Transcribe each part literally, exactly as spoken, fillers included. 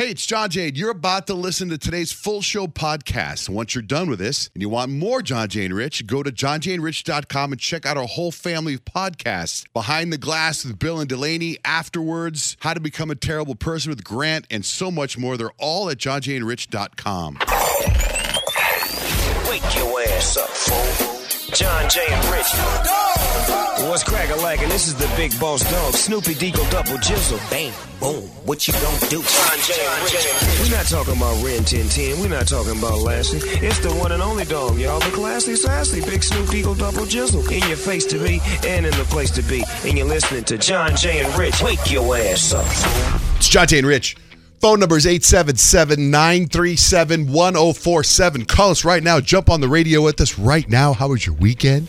Hey, it's John Jay. You're about to listen to today's full show podcast. Once you're done with this and you want more John Jay and Rich, go to john jay and rich dot com and check out our whole family of podcasts. Behind the Glass with Bill and Delaney, Afterwards, How to Become a Terrible Person with Grant, and so much more. They're all at john jay and rich dot com. Wake your ass up, fool. John Jay and Rich. What's crack-a-lackin'? This is the big boss dog, Snoopy Deagle Double Jizzle. Bang, boom, what you gonna do? John Jay and Rich. We're not talking about Ren ten ten. We're not talking about Lassie. It's the one and only dog, y'all. The classy, sassy, big Snoop Deagle Double Jizzle. In your face to be and in the place to be. And you're listening to John Jay and Rich. Wake your ass up, fool. It's John Jay and Rich. Phone number is eight seven seven, nine three seven, one oh four seven. Call us right now. Jump on the radio with us right now. How was your weekend?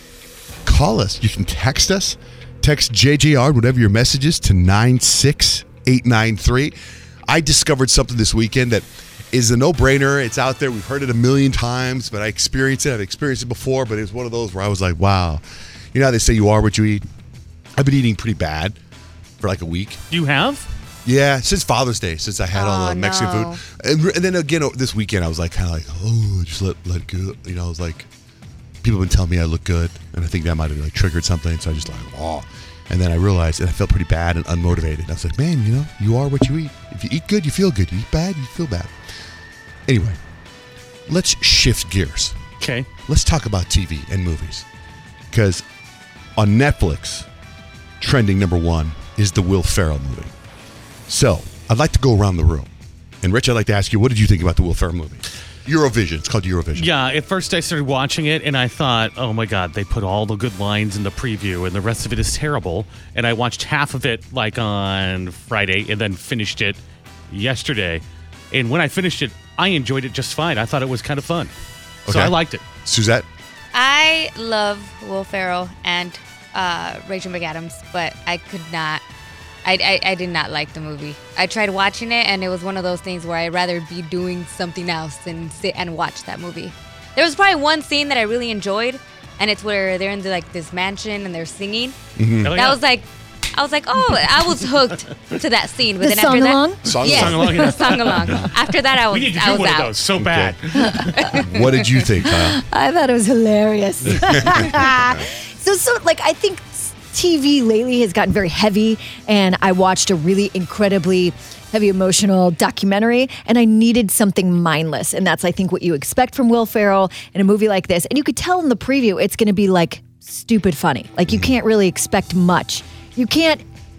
Call us. You can text us. Text J J R, whatever your message is, to nine six eight nine three. I discovered something this weekend that is a no-brainer. It's out there. We've heard it a million times, but I experienced it. I've experienced it before, but it was one of those where I was like, wow. You know how they say you are what you eat? I've been eating pretty bad for like a week. You have? Yeah, since Father's Day, since I had oh, all the Mexican no. food. And, and then again, this weekend, I was like, kind of like, oh, just let, let it go. You know, I was like, people have been telling me I look good, and I think that might have like triggered something. So I just like, oh. And then I realized, and I felt pretty bad and unmotivated. I was like, man, you know, you are what you eat. If you eat good, you feel good. You eat bad, you feel bad. Anyway, let's shift gears. Okay. Let's talk about T V and movies. Because on Netflix, trending number one is the Will Ferrell movie. So, I'd like to go around the room. And Rich, I'd like to ask you, what did you think about the Will Ferrell movie? Eurovision. It's called Eurovision. Yeah, at first I started watching it, and I thought, oh my God, they put all the good lines in the preview, and the rest of it is terrible. And I watched half of it, like, on Friday, and then finished it yesterday. And when I finished it, I enjoyed it just fine. I thought it was kind of fun. So Okay. I liked it. Suzette? I love Will Ferrell and uh, Rachel McAdams, but I could not. I, I, I did not like the movie. I tried watching it, and it was one of those things where I'd rather be doing something else than sit and watch that movie. There was probably one scene that I really enjoyed, and it's where they're in the, like this mansion and they're singing. Mm-hmm. Hell That yeah. was like, I was like, oh, I was hooked to that scene. But The then after song-along? that, Song yes, along? Song-along, yeah. song along. After that, I was, We need to I do was one out. of those so bad. Okay. What did you think, Kyle? I thought it was hilarious. so, so like, I think T V lately has gotten very heavy, and I watched a really incredibly heavy emotional documentary, and I needed something mindless. And that's, I think, what you expect from Will Ferrell in a movie like this. And you could tell in the preview, it's going to be like stupid funny. Like, you can't really expect much. You can't,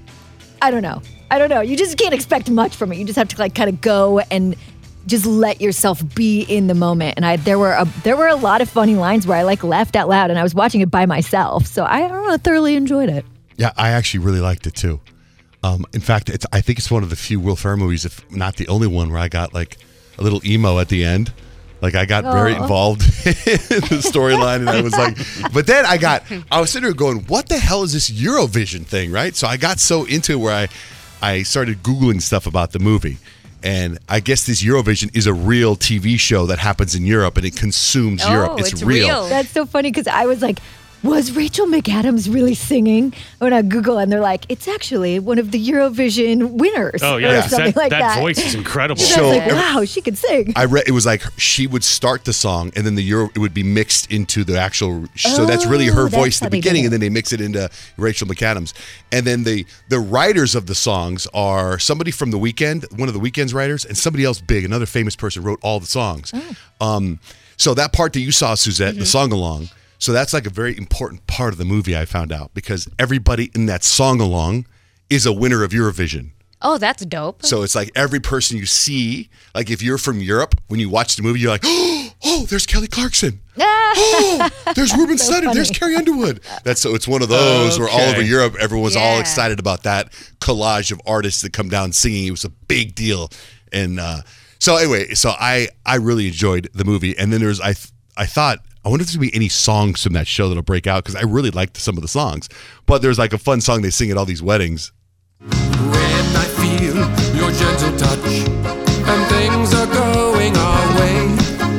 I don't know. I don't know. You just can't expect much from it. You just have to like kind of go and just let yourself be in the moment. And I there were a there were a lot of funny lines where I like laughed out loud, and I was watching it by myself. So I, I don't know, thoroughly enjoyed it. Yeah, I actually really liked it too. Um, in fact, it's I think it's one of the few Will Ferrell movies, if not the only one, where I got like a little emo at the end. Like I got very Oh. involved in the storyline, and I was like, but then I got, I was sitting there going, what the hell is this Eurovision thing, right? So I got so into it where I, I started Googling stuff about the movie. And I guess this Eurovision is a real T V show that happens in Europe, and it consumes Oh, Europe. It's, it's real. real. That's so funny because I was like, was Rachel McAdams really singing? When I Google, and they're like, it's actually one of the Eurovision winners. Oh, or yeah. something That, like that that. voice is incredible. And I So was like, every- wow, she could sing. I read it was like she would start the song, and then the Euro it would be mixed into the actual. So that's really her Oh, that's voice how at the they did beginning, it. and then they mix it into Rachel McAdams. And then the the writers of the songs are somebody from The Weeknd, one of The Weeknd's writers, and somebody else big, another famous person wrote all the songs. Oh. Um, so that part that you saw, Suzette, Mm-hmm. the song along. So that's like a very important part of the movie, I found out, because everybody in that song along is a winner of Eurovision. Oh, that's dope. So it's like every person you see, like if you're from Europe, when you watch the movie, you're like, oh, there's Kelly Clarkson. Oh, there's Ruben So Studdard. There's funny. Carrie Underwood. That's so it's one of those where all over Okay. Europe, everyone's all Yeah. excited about that collage of artists that come down singing. It was a big deal. And uh, so anyway, so I I really enjoyed the movie. And then there's I th- I thought, I wonder if there's going to be any songs from that show that'll break out, because I really liked some of the songs. But there's like a fun song they sing at all these weddings. When I feel your gentle touch and things are going our way,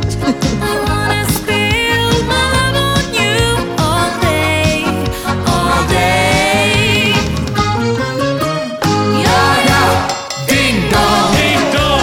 I wanna spill my love on you all day, all day. Yeah, ding dong, Ding dong!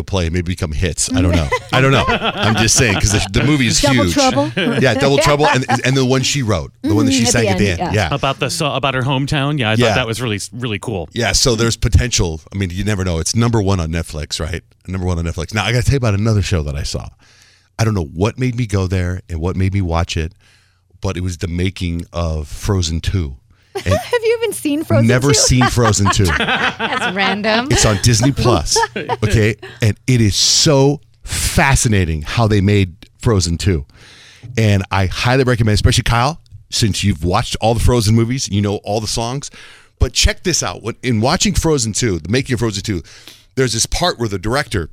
play, maybe become hits. I don't know. I don't know. I'm just saying because the, the movie is Double huge. Trouble. Yeah, Double Trouble, and and the one she wrote, the one that she Mhm, at sang the at the end, end. yeah. Yeah. About the so, about her hometown. Yeah, I Yeah. thought that was really really cool. Yeah, so there's potential. I mean, you never know. It's number one on Netflix, right? Number one on Netflix. Now, I got to tell you about another show that I saw. I don't know what made me go there and what made me watch it, but it was the making of Frozen two. And Have you even seen Frozen never two? seen Frozen two. That's random. It's on Disney Plus, okay? And it is so fascinating how they made Frozen two. And I highly recommend, especially Kyle, since you've watched all the Frozen movies, you know all the songs. But check this out. When, in watching Frozen two, the making of Frozen two, there's this part where the director,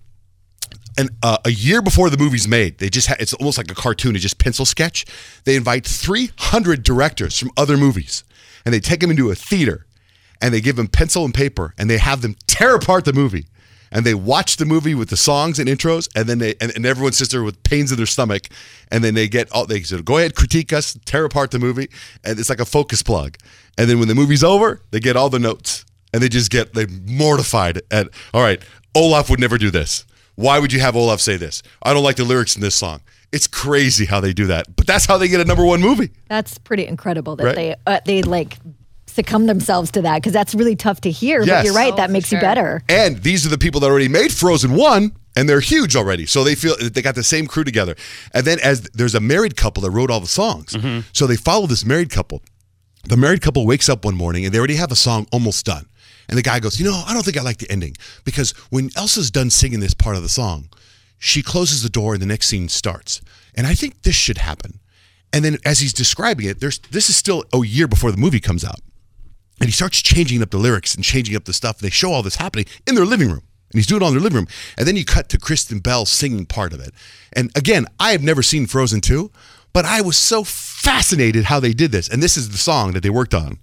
and uh, a year before the movie's made, they just ha- it's almost like a cartoon, it's just pencil sketch. They invite three hundred directors from other movies, and they take them into a theater, and they give them pencil and paper, and they have them tear apart the movie. And they watch the movie with the songs and intros, and then they and, and everyone sits there with pains in their stomach, and then they get all they say, go ahead, critique us, tear apart the movie, and it's like a focus plug. And then when the movie's over, they get all the notes, and they just get they mortified at, all right, Olaf would never do this. Why would you have Olaf say this? I don't like the lyrics in this song. It's crazy how they do that, but that's how they get a number one movie. That's pretty incredible that Right? they uh, they like succumb themselves to that because that's really tough to hear. Yes. But you're right, Oh, that for makes you sure. better. And these are the people that already made Frozen one, and they're huge already. So they feel they got the same crew together. And then as there's a married couple that wrote all the songs. So they follow this married couple. The married couple wakes up one morning and they already have a song almost done. And the guy goes, you know, I don't think I like the ending because when Elsa's done singing this part of the song, she closes the door and the next scene starts. And I think this should happen. And then as he's describing it, there's this is still a year before the movie comes out. And he starts changing up the lyrics and changing up the stuff. They show all this happening in their living room. And he's doing it all in their living room. And then you cut to Kristen Bell singing part of it. And again, I have never seen Frozen two, but I was so fascinated how they did this. And this is the song that they worked on.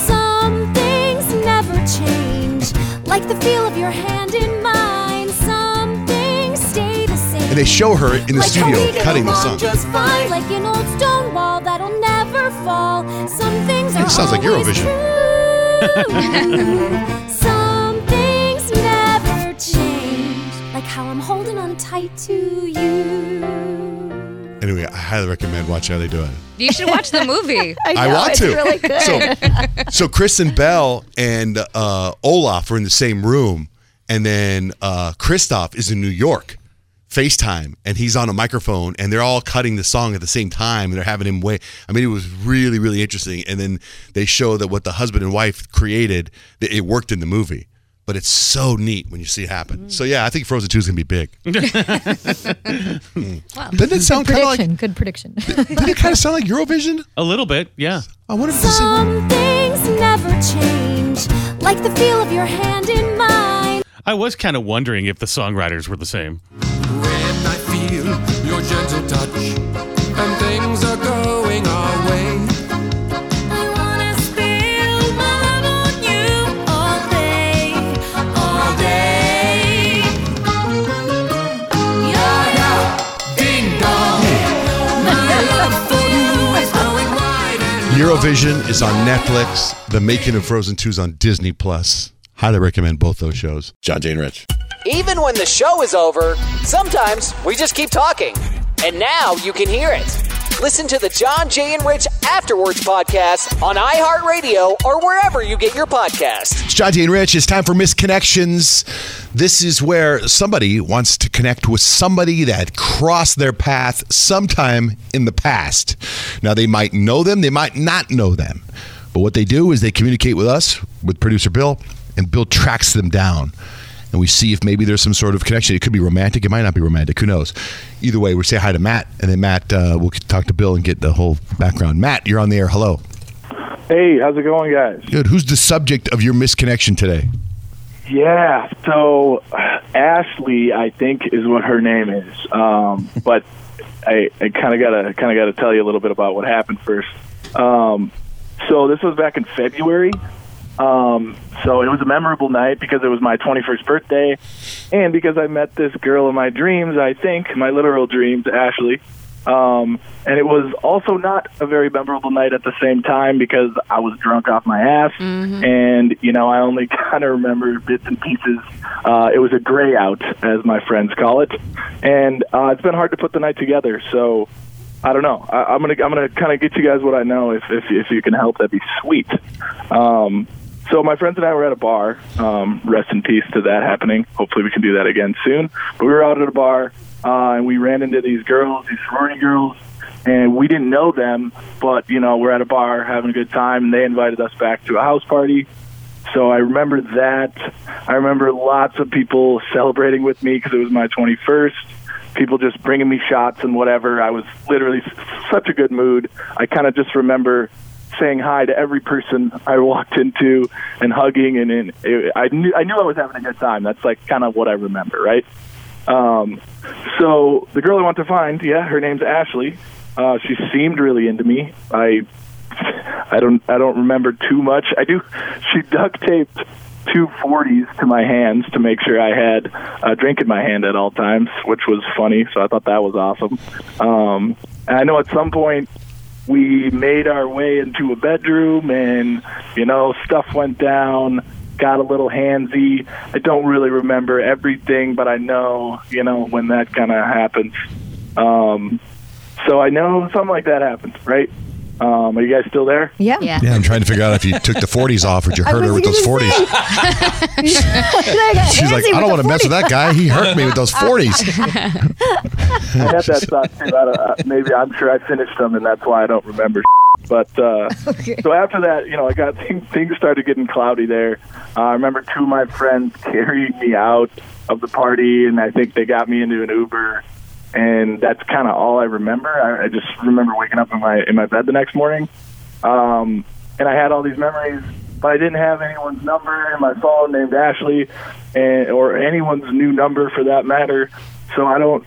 Some things never change, like the feel of your hand in mine. Some things stay the same. And they show her in the Like how we studio get cutting the along song. just fine, like an old stone wall that'll never fall. Some things are It sounds like always Eurovision. true. Some things never change, like how I'm holding on tight to you. Anyway, I highly recommend watching how they do it. You should watch the movie. I, know, I want it's to. really good. So, so Kristen Bell and uh, Olaf are in the same room, and then uh, Kristoff is in New York, FaceTime, and he's on a microphone, and they're all cutting the song at the same time, and they're having him wait. I mean, it was really, really interesting. And then they show that what the husband and wife created, that it worked in the movie. But it's so neat when you see it happen. So yeah, I think Frozen two is gonna be big. Wow. Doesn't it sound kind of like? Prediction, good prediction. Didn't it kind of sound like Eurovision? A little bit, yeah. I wonder if the same one. Some things never change, like the feel of your hand in mine. I was kind of wondering if the songwriters were the same. When I feel your gentle touch and things are going our way. I wanna spill my love on you all day, all day. Yeah, yeah. Ding dong, my love for you is growing wide and Eurovision is on Netflix. The Making of Frozen two is on Disney Plus. Highly recommend both those shows. John, Jay, and Rich. Even when the show is over, sometimes we just keep talking. And now you can hear it. Listen to the John, Jay, and Rich Afterwards podcast on iHeartRadio or wherever you get your podcasts. It's John, Jay, and Rich. It's time for Misconnections. This is where somebody wants to connect with somebody that crossed their path sometime in the past. Now, they might know them, they might not know them. But what they do is they communicate with us, with producer Bill, and Bill tracks them down. And we see if maybe there's some sort of connection. It could be romantic. It might not be romantic. Who knows? Either way, we say hi to Matt, and then Matt, uh, we'll talk to Bill and get the whole background. Matt, you're on the air. Hello. Hey, how's it going, guys? Good. Who's the subject of your misconnection today? Yeah, so Ashley, I think, is what her name is. Um, but I, I kind of gotta kind of gotta tell you a little bit about what happened first. Um, so this was back in February. Um, so it was a memorable night because it was my twenty-first birthday, and because I met this girl of my dreams. I think my literal dreams, Ashley. Um, and it was also not a very memorable night at the same time because I was drunk off my ass. Mm-hmm. And, you know, I only kind of remember bits and pieces. Uh, it was a gray out, as my friends call it. And uh, it's been hard to put the night together. So I don't know. I, I'm going to I'm gonna kind of get you guys what I know. If, if, if you can help, that'd be sweet. Um, so my friends and I were at a bar. Um, rest in peace to that happening. Hopefully we can do that again soon. But we were out at a bar. Uh, and we ran into these girls, these sorority girls, and we didn't know them, but, you know, we're at a bar having a good time, and they invited us back to a house party. So I remember that. I remember lots of people celebrating with me because it was my twenty-first, people just bringing me shots and whatever. I was literally such a good mood. I kind of just remember saying hi to every person I walked into and hugging, and, and it, I knew I knew I was having a good time. That's, like, kind of what I remember, right? Um, so the girl I want to find, yeah, her name's Ashley. Uh, she seemed really into me. I, I don't, I don't remember too much. I do. She duct taped two forties to my hands to make sure I had a drink in my hand at all times, which was funny. So I thought that was awesome. Um, and I know at some point we made our way into a bedroom, and you know, stuff went down. Got a little handsy. I don't really remember everything, but I know, you know, when that kind of happens. Um, so I know something like that happens, right? Um, are you guys still there? Yeah. Yeah. Yeah, I'm trying to figure out if you took the forties off or did you I hurt her was with those gonna forties. She's like, I don't want to mess with that guy. He hurt me with those forties. I had that thought too. I don't, uh, maybe I'm sure I finished them, and that's why I don't remember. But uh, Okay. so after that, you know, I got things, things started getting cloudy there. Uh, I remember two of my friends carrying me out of the party, and I think they got me into an Uber. And that's kind of all I remember. I, I just remember waking up in my in my bed the next morning, um, and I had all these memories, but I didn't have anyone's number in my phone named Ashley, and or anyone's new number for that matter. So I don't.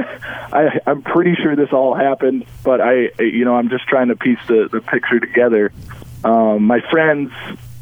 I, I'm pretty sure this all happened, but I, you know, I'm just trying to piece the, the picture together. Um, my friends,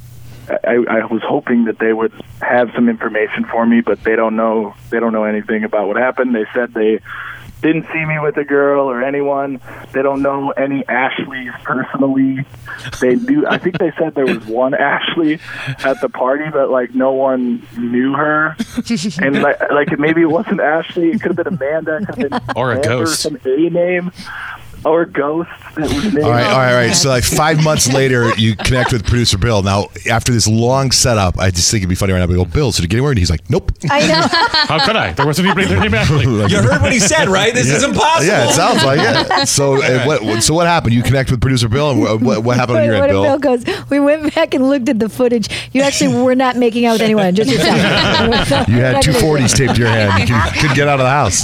I, I was hoping that they would have some information for me, but they don't know. They don't know anything about what happened. They said they didn't see me with a girl or anyone. They don't know any Ashleys personally. They do. I think they said there was one Ashley at the party, but like no one knew her. And like, like maybe it wasn't Ashley. It could have been Amanda. It could have been Or a Amber, ghost. some A name. Or Ghost. That was named. All right, all right, all right. So like five months later, you connect with producer Bill. Now, after this long setup, I just think it'd be funny right now. We go, Bill, so did you get anywhere? And he's like, nope. I know. How could I? There wasn't anybody there named Ashley. Like, You heard what he said, right? This is impossible. yeah, it sounds like it. So, uh, what, so what happened? You connect with producer Bill, and what, what, what happened on Wait, your what end, if Bill? Bill goes, we went back and looked at the footage. You actually were not making out with anyone, just yourself. You had two forties taped to your hand. You could, couldn't get out of the house.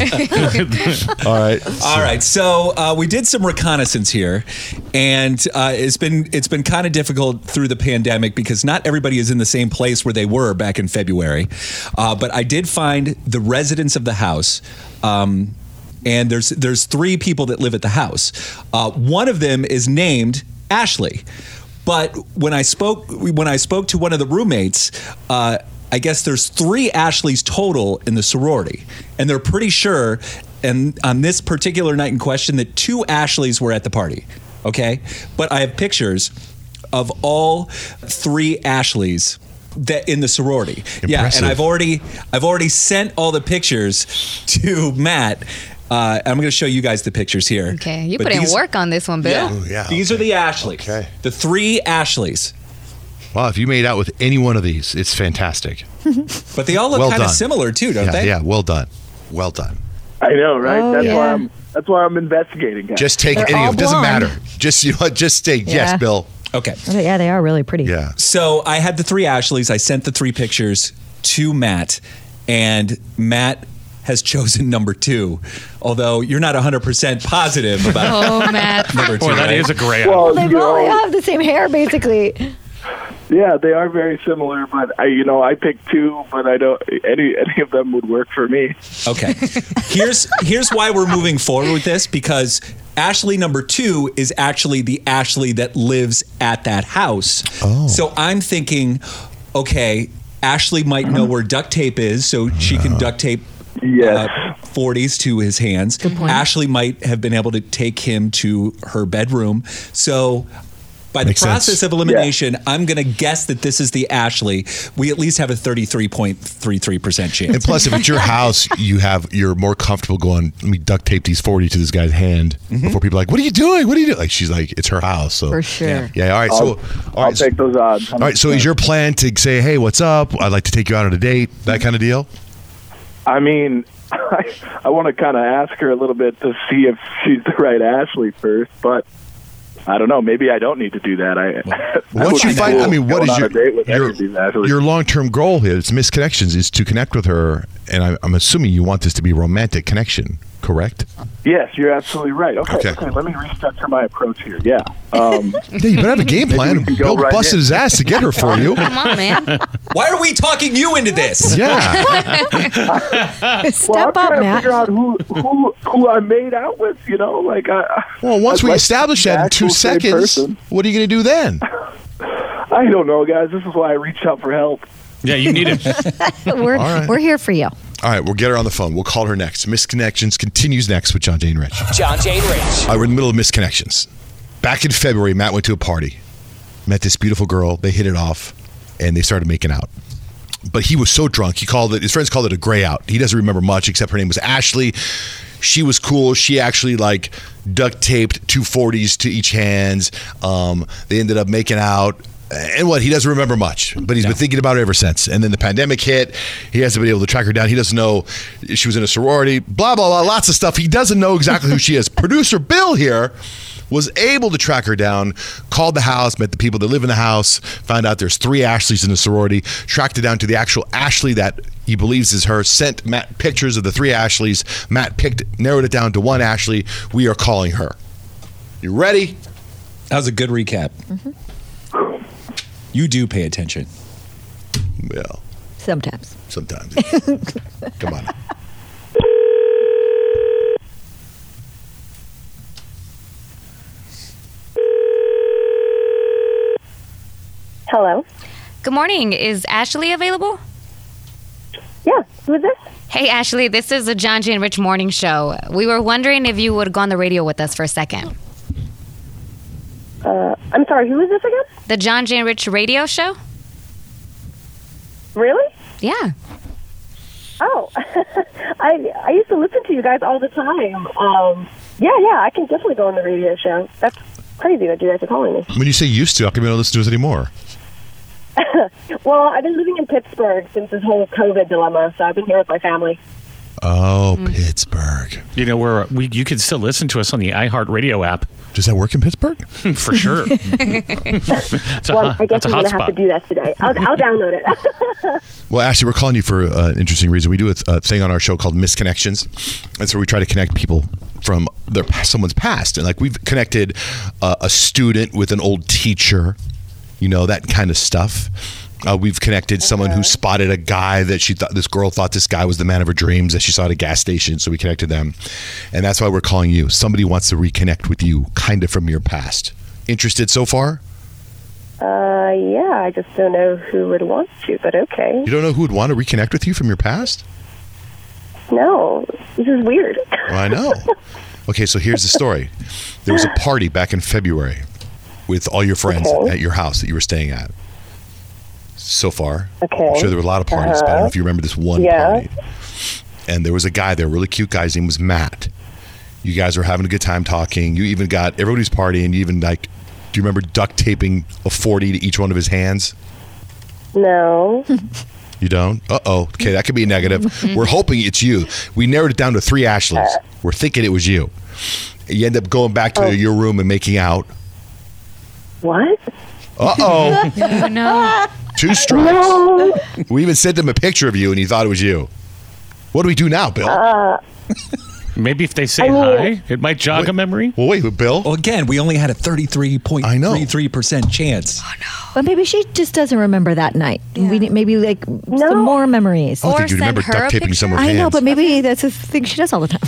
All right. All right, so uh, we did some reconnaissance here, and uh, it's been it's been kind of difficult through the pandemic because not everybody is in the same place where they were back in February. Uh, but I did find the residents of the house. Um, and there's there's three people that live at the house. Uh, one of them is named Ashley, but when I spoke when I spoke to one of the roommates. Uh, I guess there's three Ashleys total in the sorority, and they're pretty sure, and on this particular night in question, that two Ashleys were at the party. Okay, but I have pictures of all three Ashleys that in the sorority. Yeah, Impressive. and I've already I've already sent all the pictures to Matt. Uh, I'm going to show you guys the pictures here. Okay, you But put in these- work on this one, Bill. Yeah, Ooh, yeah, these okay. are the Ashleys. Okay. The three Ashleys. Wow, if you made out with any one of these, it's fantastic. But they all look Well kind of done. similar too, don't Yeah, they? yeah, well done. Well done. I know, right? Oh, that's yeah. why I'm. That's why I'm investigating. Guys. Just take They're any all of it. Doesn't blonde. matter. Just, you know what? Just take, Yeah. yes, Bill. Okay. Oh, yeah, they are really pretty. Yeah. So I had the three Ashleys. I sent the three pictures to Matt, and Matt has chosen number two. Although you're not one hundred percent positive about Oh, Matt. number two. Boy, that right? is a gray out. Well, They you all know, have the same hair, basically. yeah, they are very similar, but I, you know, I picked two, but I don't. Any any of them would work for me. Okay. Here's here's why we're moving forward with this, because Ashley number two is actually the Ashley that lives at that house. Oh. So I'm thinking, okay, Ashley might know where duct tape is, so she can duct tape Yes. uh, forties to his hands. Ashley might have been able to take him to her bedroom. So by the Makes process sense. of elimination, I'm going to guess that this is the Ashley. We at least have a thirty-three point three three percent chance. And plus, if it's your house, you have you're more comfortable going. Let me duct tape these forty to this guy's hand before people are like, "What are you doing? What are you doing?" Like she's like, "It's her house." So For sure. Yeah. yeah all right. I'll, So all I'll right. So, take those odds. all right. So is your plan to say, "Hey, what's up? I'd like to take you out on a date." That kind of deal. I mean, I, I want to kind of ask her a little bit to see if she's the right Ashley first, but I don't know. Maybe I don't need to do that. I Once you find, I mean, what is your your, your your long term goal here? It's misconnections. Is to connect with her, and I, I'm assuming you want this to be a romantic connection, correct? Yes, you're absolutely right. Okay, Okay. okay. Let me restructure my approach here. Yeah. Um, Yeah, you better have a game Maybe plan. we can go Bill right busted in. his ass to get her for you. Come on, man. Why are we talking you into this? Yeah. Step well, I'm up, trying to Matt. figure out who who who I made out with. You know, like I. Well, once I'd we like establish the that in two actual same seconds, person. what are you going to do then? I don't know, guys. This is why I reached out for help. Yeah, you need it. We're, All right. we're here for you. All right, we'll get her on the phone. We'll call her next. Misconnections continues next with John, Jane, Rich. John, Jane, Rich. All right, we're in the middle of misconnections. Back in February, Matt went to a party, met this beautiful girl. They hit it off, and they started making out. But he was so drunk, he called it. His friends called it a gray out. He doesn't remember much, except her name was Ashley. She was cool. She actually like duct taped two forties to each hands. Um, they ended up making out. And what? He doesn't remember much, but he's been thinking about it ever since. And then the pandemic hit. He hasn't been able to track her down. He doesn't know she was in a sorority, blah, blah, blah, lots of stuff. He doesn't know exactly who she is. Producer Bill here was able to track her down, called the house, met the people that live in the house, found out there's three Ashleys in the sorority, tracked it down to the actual Ashley that he believes is her, sent Matt pictures of the three Ashleys. Matt picked, narrowed it down to one Ashley. We are calling her. You ready? That was a good recap. You do pay attention. Well, Sometimes. sometimes. Come on. Hello. Good morning. Is Ashley available? Yeah. Who is this? Hey, Ashley. This is the John, Jane, Rich morning show. We were wondering if you would go on the radio with us for a second. Uh, I'm sorry. Who is this again? The John, Jane, Rich radio show? Really? Yeah. Oh, I I used to listen to you guys all the time. Um, yeah, yeah. I can definitely go on the radio show. That's crazy that you guys are calling me. When you say used to, how come you don't listen to us anymore? Well, I've been living in Pittsburgh since this whole COVID dilemma, so I've been here with my family. Oh, Pittsburgh. You know, we're, we you can still listen to us on the iHeartRadio app. Does that work in Pittsburgh? For sure. It's a, Well, hu- I guess it's a I'm going to have to hotspot. do that today. I'll, I'll download it. Well, Ashley, we're calling you for uh, an interesting reason. We do a, a thing on our show called Misconnections. That's where we try to connect people from their someone's past. And like we've connected uh, a student with an old teacher, you know, that kind of stuff. Uh, we've connected someone who spotted a guy that she thought, this girl thought this guy was the man of her dreams that she saw at a gas station. So we connected them. And that's why we're calling you. Somebody wants to reconnect with you kind of from your past. Interested so far? uh, yeah, I just don't know who would want to, but okay. You don't know who would want to reconnect with you from your past? No, this is weird. Well, I know. Okay, so here's the story. There was a party back in February with all your friends Okay. at your house that you were staying at. So far, Okay. I'm sure there were a lot of parties, but I don't know if you remember this one Yeah. party. And there was a guy there, a really cute guy. His name was Matt. You guys were having a good time talking. You even got everybody's partying. You even like, do you remember duct taping a forty to each one of his hands? No. You don't? Uh-oh. Okay, that could be a negative. We're hoping it's you. We narrowed it down to three Ashleys. We're thinking it was you. You end up going back to Oh. your room and making out. What? Uh-oh. Oh, no. Two strikes. No. We even sent him a picture of you, and he thought it was you. What do we do now, Bill? Uh, Maybe if they say I mean- hi, it might jog Wait. a memory. Well, wait, Bill. Well, again, we only had a thirty-three point three three percent chance. But maybe she just doesn't remember that night. We need maybe like some more memories. I don't think you remember duct taping someone's I hands. know, but maybe that's a thing she does all the time.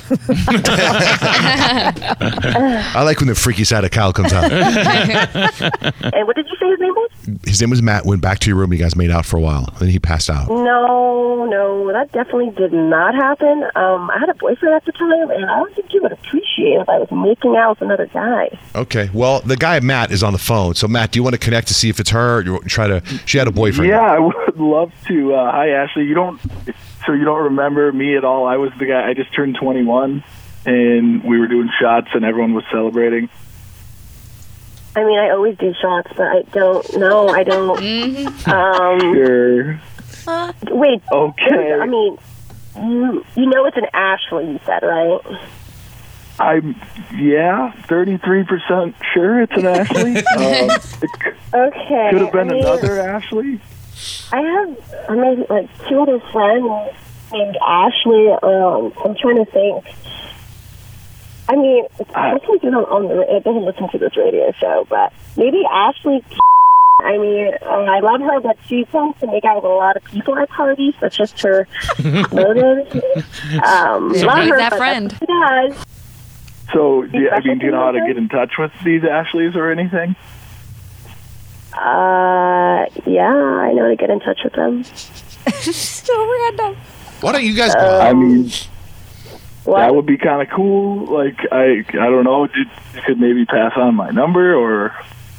I like when the freaky side of Kyle comes out. And what did you say his name was? His name was Matt. Went back to your room. You guys made out for a while. Then he passed out. No, no, that definitely did not happen. Um, I had a boyfriend at the time, and I don't think you would appreciate if I was making out with another guy. Okay. Well, the guy Matt is on the phone. So Matt, do you want to connect to see if it's her? Or you try to. She had a boyfriend. Yeah, I would love to. Uh, hi, Ashley. You don't. So you don't remember me at all? I was the guy. I just turned twenty-one, and we were doing shots, and everyone was celebrating. I mean, I always do shots, but I don't know. I don't. Um, Sure. Wait. Okay. I mean, you you know it's an Ashley. You said, right? I'm yeah, thirty-three percent sure it's an Ashley. Um, it Okay. could have been I mean, another Ashley. I have I maybe like two other friends named Ashley. Um, I'm trying to think. I mean, I can't do it on the. It doesn't listen to this radio show, but maybe Ashley. I mean, uh, I love her, but she tends to make out with a lot of people at parties. That's just her motive. Um, So love who's her, that but friend? that's what she does. So, do you, I mean, do you know how to Specialty get in touch with these Ashleys or anything? Uh, yeah, I know how to get in touch with them. So random. Why don't you guys? Uh, I mean, What? that would be kind of cool. Like, I, I don't know. Did, you could maybe pass on my number, or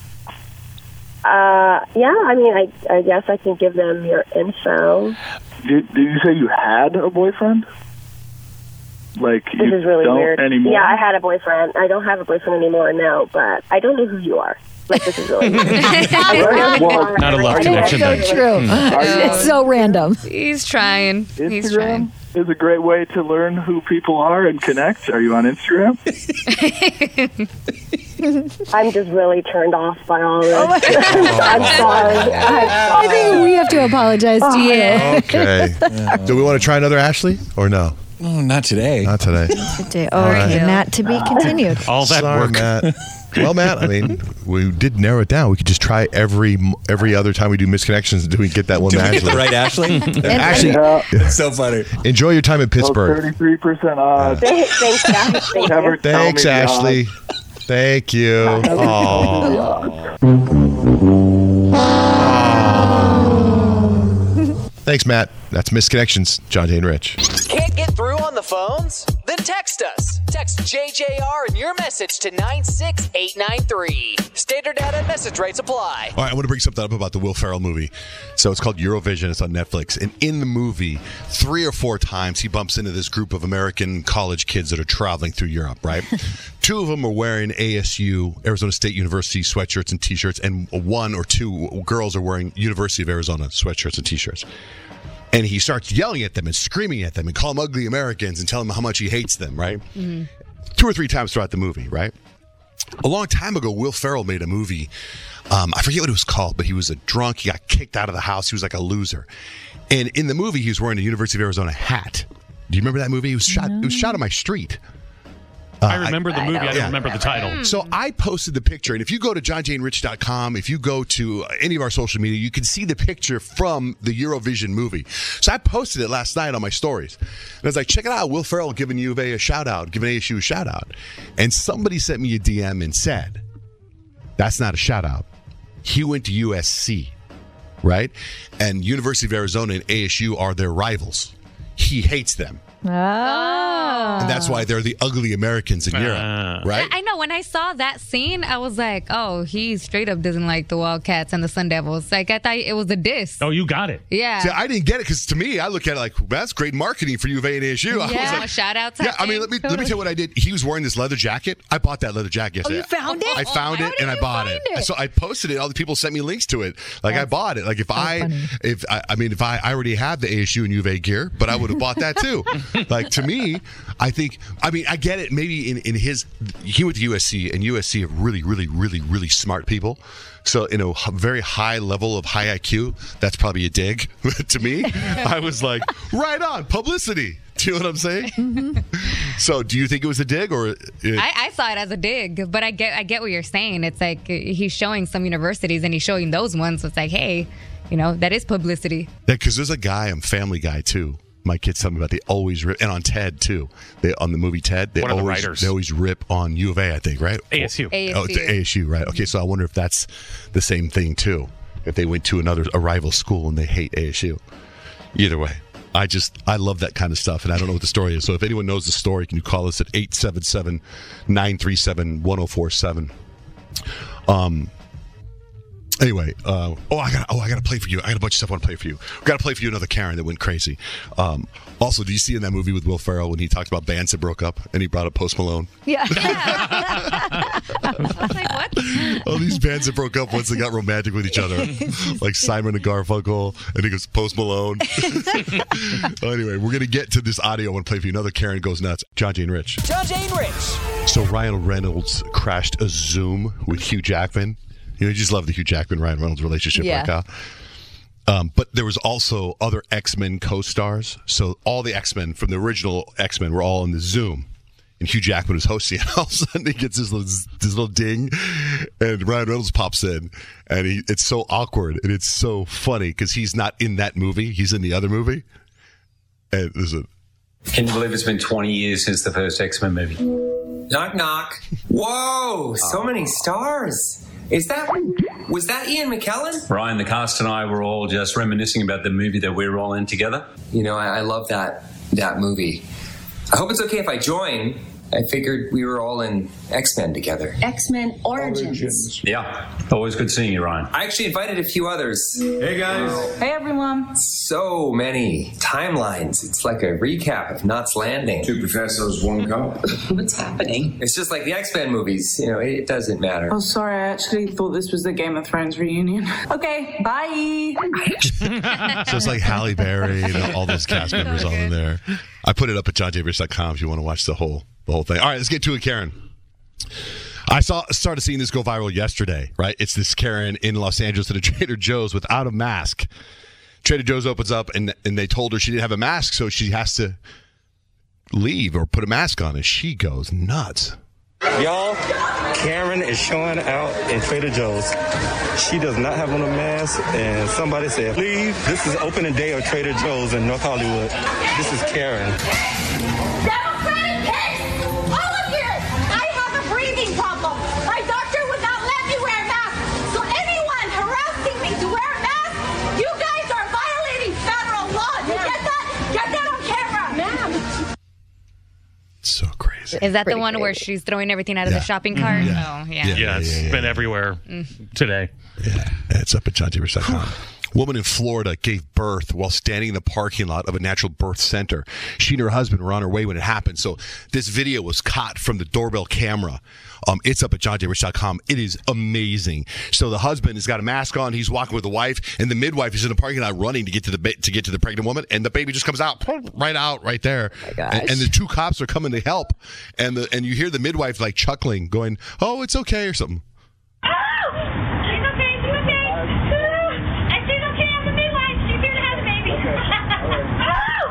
Uh, yeah, I mean, I, I guess I can give them your info. did, did you say you had a boyfriend? Like, This you is really don't weird. anymore? Yeah, I had a boyfriend. I don't have a boyfriend anymore now, but I don't know who you are. Like, this is really weird. I don't know who you are. Not a love I don't connection know So then. true. Are you- It's so random. He's trying. He's trying. Instagram is a great way to learn who people are and connect. Are you on Instagram? I'm just really turned off by all this. Oh my God. I'm sorry. I'm I sorry. think we have to apologize to you. Okay. Do we want to try another Ashley or no? Oh, not today. Not today. Okay, Matt, to be continued. All that Sorry, work. Matt. Well, Matt, I mean, we did narrow it down. We could just try every every other time we do misconnections. Do we get that one? Did we Ashley? get the right Ashley? Ashley, It's so funny. enjoy your time in Pittsburgh. thirty-three percent odds. Thanks, thanks, guys. Thank you. Never tell Thanks, me the Ashley. Thank you. Aw. Thanks, Matt. That's Misconnections. John, Jay, and Rich. Can't get through on the phones? Then text us. Text J J R and your message to nine six eight nine three. Standard data and message rates apply. All right, I want to bring something up about the Will Ferrell movie. So it's called Eurovision. It's on Netflix. And in the movie, three or four times, he bumps into this group of American college kids that are traveling through Europe, right? Two of them are wearing A S U, Arizona State University sweatshirts and T-shirts, and one or two girls are wearing University of Arizona sweatshirts and T-shirts. And he starts yelling at them and screaming at them and calling them ugly Americans and telling them how much he hates them, right? Mm-hmm. Two or three times throughout the movie, right? A long time ago, Will Ferrell made a movie. Um, I forget what it was called, but he was a drunk. He got kicked out of the house. He was like a loser. And in the movie, he was wearing a University of Arizona hat. Do you remember that movie? It was shot. It was shot on my street. Uh, I remember the movie. I, don't yeah. remember the title. So I posted the picture, and if you go to john jane rich dot com, if you go to any of our social media, you can see the picture from the Eurovision movie. So I posted it last night on my stories. And I was like, check it out. Will Ferrell giving U of A a shout out, giving A S U a shout out. And somebody sent me a D M and said, that's not a shout out. He went to U S C, right? And University of Arizona and A S U are their rivals. He hates them. Oh. And that's why they're the ugly Americans in Europe, right? I know. When I saw that scene, I was like, oh, he straight up doesn't like the Wildcats and the Sun Devils. Like, I thought it was a diss. Oh, you got it. Yeah. See, I didn't get it because to me, I look at it like that's great marketing for U of A and A S U. I Yeah, was like, a shout out yeah. I mean, let me let me tell you what I did. He was wearing this leather jacket. I bought that leather jacket yesterday. you found it? I found How it did and I you bought find it. it? So I posted it. All the people sent me links to it. Like I bought it. Like if I funny. if I, I mean if I, I already have the A S U and U of A gear, but I would have bought that too. Like to me, I think. I mean, I get it. Maybe in in his he went to U S C and U S C have really, really, really, really smart people. So, in a h- very high level of high I Q, that's probably a dig to me. I was like, right on, publicity. Do you know what I'm saying? Mm-hmm. So, do you think it was a dig or? It, I, I saw it as a dig, but I get I get what you're saying. It's like he's showing some universities and he's showing those ones. So it's like, hey, you know, that is publicity. Because there's a guy on Family Guy too. My kids tell me about. They always rip, and on Ted too. They on the movie Ted. They One of the always writers. they always rip on U of A. I think right. A S U. A S U. Oh, it's A S U, right? Okay, so I wonder if that's the same thing too. If they went to another a rival school and they hate A S U. Either way, I just I love that kind of stuff, and I don't know what the story is. So if anyone knows the story, can you call us at eight seven seven, nine three seven, one zero four seven? Um. Anyway, uh, oh, I got, oh, I got to play for you. I got a bunch of stuff I want to play for you. We got to play for you another Karen that went crazy. Um, also, do you see in that movie with Will Ferrell when he talked about bands that broke up and he brought up Post Malone? Yeah. I was like, what? All these bands that broke up once they got romantic with each other, like Simon and Garfunkel, and he goes Post Malone. Anyway, we're gonna get to this audio. I want to play for you. Another Karen goes nuts. John Jay and Rich. John Jay and Rich. So Ryan Reynolds crashed a Zoom with Hugh Jackman. You know, you just love the Hugh Jackman Ryan Reynolds relationship Yeah. right now. Um, but there was also other X-Men co-stars. So all the X-Men from the original X-Men were all in the Zoom. And Hugh Jackman was hosting it. All of a sudden he gets this little, this little ding. And Ryan Reynolds pops in. And he, it's so awkward. And it's so funny because he's not in that movie. He's in the other movie. And there's a... Can you believe it's been twenty years since the first X-Men movie? Knock, knock. Whoa, so many stars. Is that, was that Ian McKellen? Ryan, the cast and I were all just reminiscing about the movie that we were all in together. You know, I, I love that, that movie. I hope it's okay if I join. I figured we were all in X-Men together. X-Men Origins. Yeah, always good seeing you, Ryan. I actually invited a few others. Hey, guys. Hey, everyone. So many timelines. It's like a recap of Knots Landing. Two professors, one cup. What's happening? It's just like the X-Men movies. You know, it doesn't matter. Oh, sorry. I actually thought this was the Game of Thrones reunion. Okay, bye. So it's like Halle Berry, you know, all those cast members all in there. I put it up at john j rich dot com if you want to watch the whole the whole thing. All right, let's get to it, Karen. I saw started seeing this go viral yesterday, right? It's this Karen in Los Angeles at a Trader Joe's without a mask. Trader Joe's opens up, and and they told her she didn't have a mask, so she has to leave or put a mask on, and she goes nuts. Y'all, Karen is showing out in Trader Joe's. She does not have on a mask, and somebody said, leave. This is opening day of Trader Joe's in North Hollywood. This is Karen. Democratic kids! All of you! I have a breathing problem. My doctor would not let me wear a mask. So anyone harassing me to wear a mask, you guys are violating federal law. You get that? Get that on camera. Ma'am. So crazy. Is that the Pretty one crazy. where she's throwing everything out of Yeah. the shopping cart? Yeah. Oh, yeah. Yeah. Yeah, it's yeah, yeah. been everywhere today. Yeah, it's up at john j rich dot com. Woman in Florida gave birth while standing in the parking lot of a natural birth center. She and her husband were on her way when it happened. So this video was caught from the doorbell camera. Um, it's up at john j rich dot com. It is amazing. So the husband has got a mask on. He's walking with the wife, and the midwife is in the parking lot running to get to the ba- to get to the pregnant woman, and the baby just comes out right out right there. Oh my gosh. And, and the two cops are coming to help, and the and you hear the midwife like chuckling, going, "Oh, it's okay" or something. Oh! She's okay, she's okay. And she's okay, I'm the midwife. She's here to have the baby. Oh!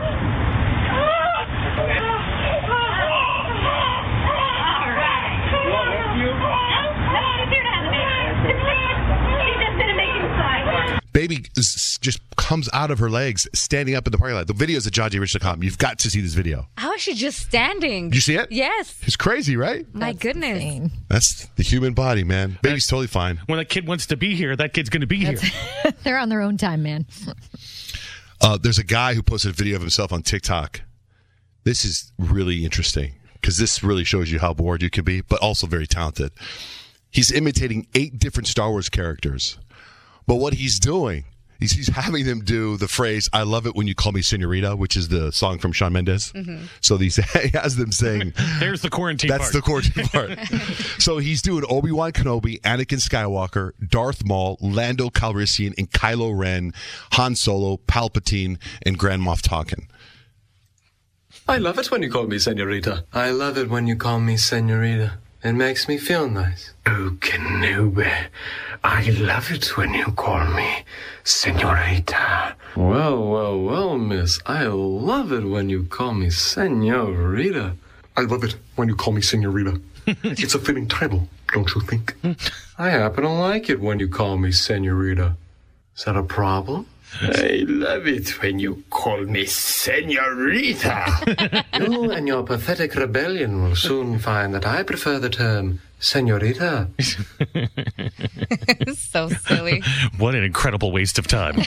All right. No, she's here to have the baby. She just didn't make him cry. Baby s- just comes out of her legs, standing up in the parking lot. The video's at john j rich dot com. You've got to see this video. How is she just standing? Did you see it? Yes. It's crazy, right? My goodness. Insane. That's the human body, man. Baby's totally fine. When a kid wants to be here, that kid's going to be here. They're on their own time, man. Uh, there's a guy who posted a video of himself on TikTok. This is really interesting because this really shows you how bored you can be, but also very talented. He's imitating eight different Star Wars characters. But what he's doing is he's having them do the phrase, I love it when you call me senorita, which is the song from Shawn Mendes. Mm-hmm. So these, he has them saying, There's the quarantine that's part. the quarantine part. So he's doing Obi-Wan Kenobi, Anakin Skywalker, Darth Maul, Lando Calrissian, and Kylo Ren, Han Solo, Palpatine, and Grand Moff Tarkin. I love it when you call me senorita. I love it when you call me senorita. It makes me feel nice. Oh, Kenobi, I love it when you call me Senorita. Well, well, well, miss. I love it when you call me Senorita. I love it when you call me Senorita. It's a fitting title, don't you think? I happen to like it when you call me Senorita. Is that a problem? I love it when you call me Senorita. You and your pathetic rebellion will soon find that I prefer the term Senorita. So silly. What an incredible waste of time.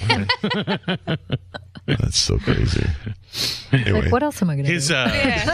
That's so crazy. Anyway. Like, what else am I going to His, do? uh,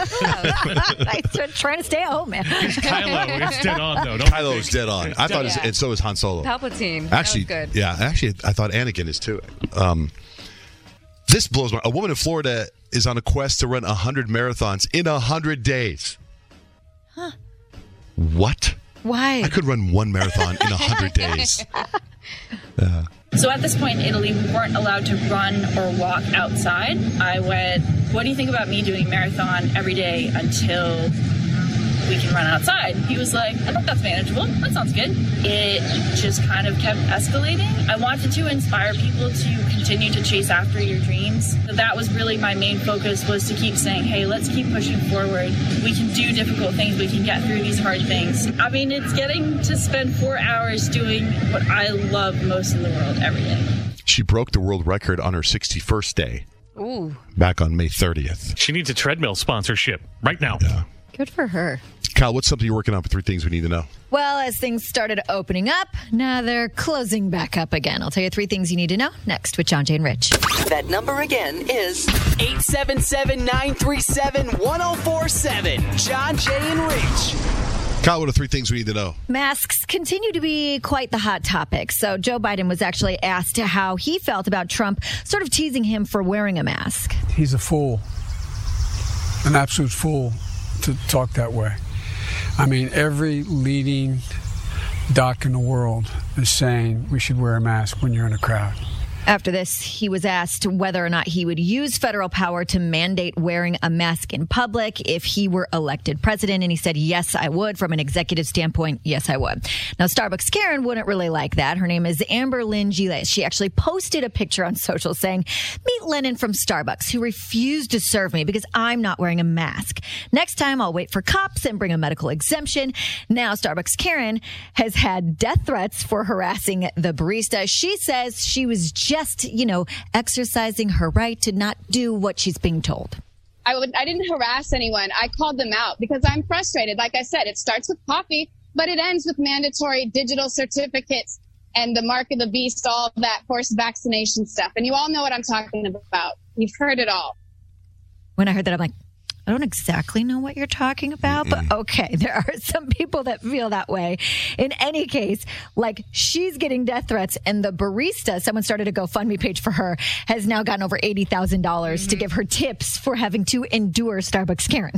I'm trying to stay at home, man. Kylo is dead on, though. Don't Kylo's dead on. I thought, it's, Yeah. and so is Han Solo. Palpatine. Actually, that was good. yeah, actually, I thought Anakin is too. Um, this blows my. A woman in Florida is on a quest to run one hundred marathons in one hundred days. Huh. What? Why? I could run one marathon in one hundred days. Uh, So at this point in Italy, we weren't allowed to run or walk outside. I went, what do you think about me doing a marathon every day until we can run outside? He was like, I think that's manageable. That sounds good. It just kind of kept escalating. I wanted to inspire people to continue to chase after your dreams. That was really my main focus, was to keep saying, hey, let's keep pushing forward. We can do difficult things. We can get through these hard things. I mean, it's getting to spend four hours doing what I love most in the world every day. she broke the world record on her sixty-first day Ooh. back on May thirtieth. She needs a treadmill sponsorship right now. Yeah. Good for her. Kyle, what's something you're working on for three things we need to know? Well, as things started opening up, now they're closing back up again. I'll tell you three things you need to know next with John, Jay, and Rich. That number again is eight seven seven, nine three seven, one oh four seven. John, Jay, and Rich. Kyle, what are three things we need to know? Masks continue to be quite the hot topic. So Joe Biden was actually asked how he felt about Trump sort of teasing him for wearing a mask. He's a fool, an absolute fool to talk that way. I mean, every leading doc in the world is saying we should wear a mask when you're in a crowd. After this, he was asked whether or not he would use federal power to mandate wearing a mask in public if he were elected president. And he said, yes, I would. From an executive standpoint, yes, I would. Now, Starbucks Karen wouldn't really like that. Her name is Amber Lynn Gilles. She actually posted a picture on social saying, meet Lennon from Starbucks, who refused to serve me because I'm not wearing a mask. Next time, I'll wait for cops and bring a medical exemption. Now, Starbucks Karen has had death threats for harassing the barista. She says she was just Just, you know, exercising her right to not do what she's being told. I would, I didn't harass anyone. I called them out because I'm frustrated. Like I said, it starts with coffee, but it ends with mandatory digital certificates and the mark of the beast, all that forced vaccination stuff. And you all know what I'm talking about. You've heard it all. When I heard that, I'm like, I don't exactly know what you're talking about, mm-mm. but okay, there are some people that feel that way. In any case, like she's getting death threats, and the barista, someone started a GoFundMe page for her, has now gotten over eighty thousand dollars mm-hmm. to give her tips for having to endure Starbucks Karen.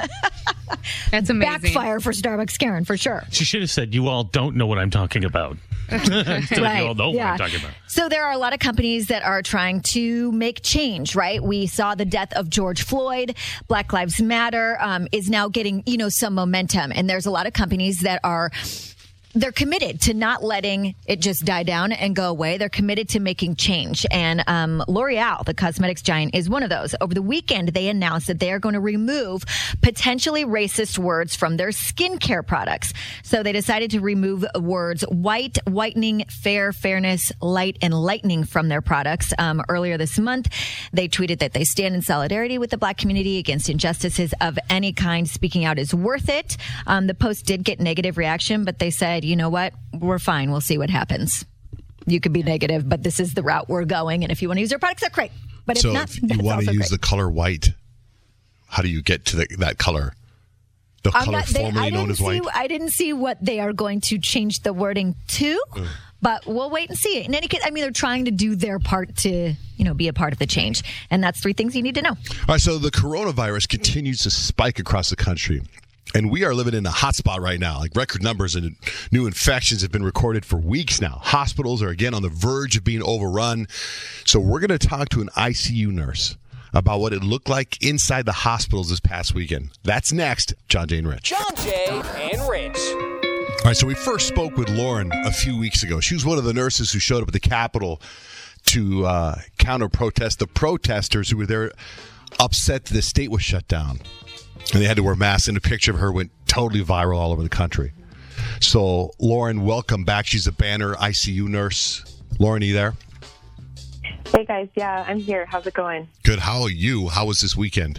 That's amazing. Backfire for Starbucks Karen, for sure. She should have said, you all don't know what I'm talking about. Instead right. of you all know yeah. what I'm talking about. So there are a lot of companies that are trying to make change, right? We saw the death of George Floyd. Black Lives Matter um, is now getting, you know, some momentum. And there's a lot of companies that are... They're committed to not letting it just die down and go away. They're committed to making change. And um, L'Oreal, the cosmetics giant, is one of those. Over the weekend, they announced that they are going to remove potentially racist words from their skincare products. So they decided to remove words white, whitening, fair, fairness, light, and lightening from their products. Um, earlier this month, they tweeted that they stand in solidarity with the black community against injustices of any kind. Speaking out is worth it. Um, the post did get negative reaction, but they said, you know what? We're fine. We'll see what happens. You could be negative, but this is the route we're going. And if you want to use our products, they're great. But so if not, if you that's want to also use great. the color white, how do you get to the, that color? The I'm color not- they- formerly I known didn't as white? see, I didn't see what they are going to change the wording to, Mm. but we'll wait and see. In any case, I mean, they're trying to do their part to, you know, be a part of the change. And that's three things you need to know. All right, so the coronavirus continues to spike across the country. And we are living in a hotspot right now. Like record numbers and new infections have been recorded for weeks now. Hospitals are again on the verge of being overrun. So we're going to talk to an I C U nurse about what it looked like inside the hospitals this past weekend. That's next. John, Jay, and Rich. John, Jay, and Rich. All right, so we first spoke with Lauren a few weeks ago. She was one of the nurses who showed up at the Capitol to uh, counter-protest the protesters who were there upset that the state was shut down. And they had to wear masks, and a picture of her went totally viral all over the country. So, Lauren, welcome back. She's a Banner I C U nurse. Lauren, are you there? Hey, guys. Yeah, I'm here. How's it going? Good. How are you? How was this weekend?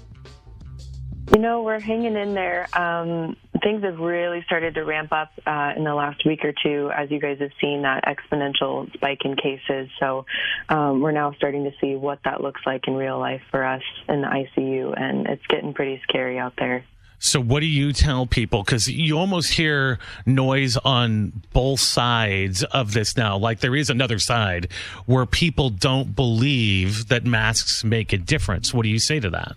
You know, we're hanging in there. Um, things have really started to ramp up uh, in the last week or two, as you guys have seen that exponential spike in cases. So um, we're now starting to see what that looks like in real life for us in the I C U, and it's getting pretty scary out there. So what do you tell people? Because you almost hear noise on both sides of this now. Like there is another side where people don't believe that masks make a difference. What do you say to that?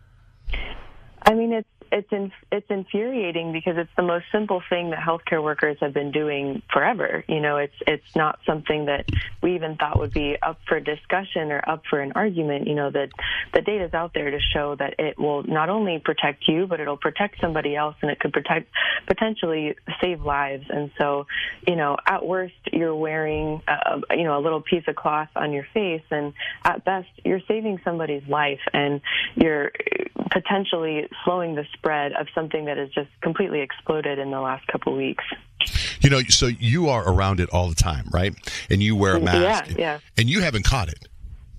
I mean, it's it's in, it's infuriating because it's the most simple thing that healthcare workers have been doing forever. You know, it's it's not something that we even thought would be up for discussion or up for an argument. You know, that the data's out there to show that it will not only protect you, but it'll protect somebody else, and it could protect potentially save lives. And so, you know, at worst, you're wearing a, you know a little piece of cloth on your face, and at best, you're saving somebody's life, and you're potentially slowing the spread of something that has just completely exploded in the last couple of weeks. You know, so you are around it all the time, right? And you wear a mask. Yeah, yeah. And you haven't caught it.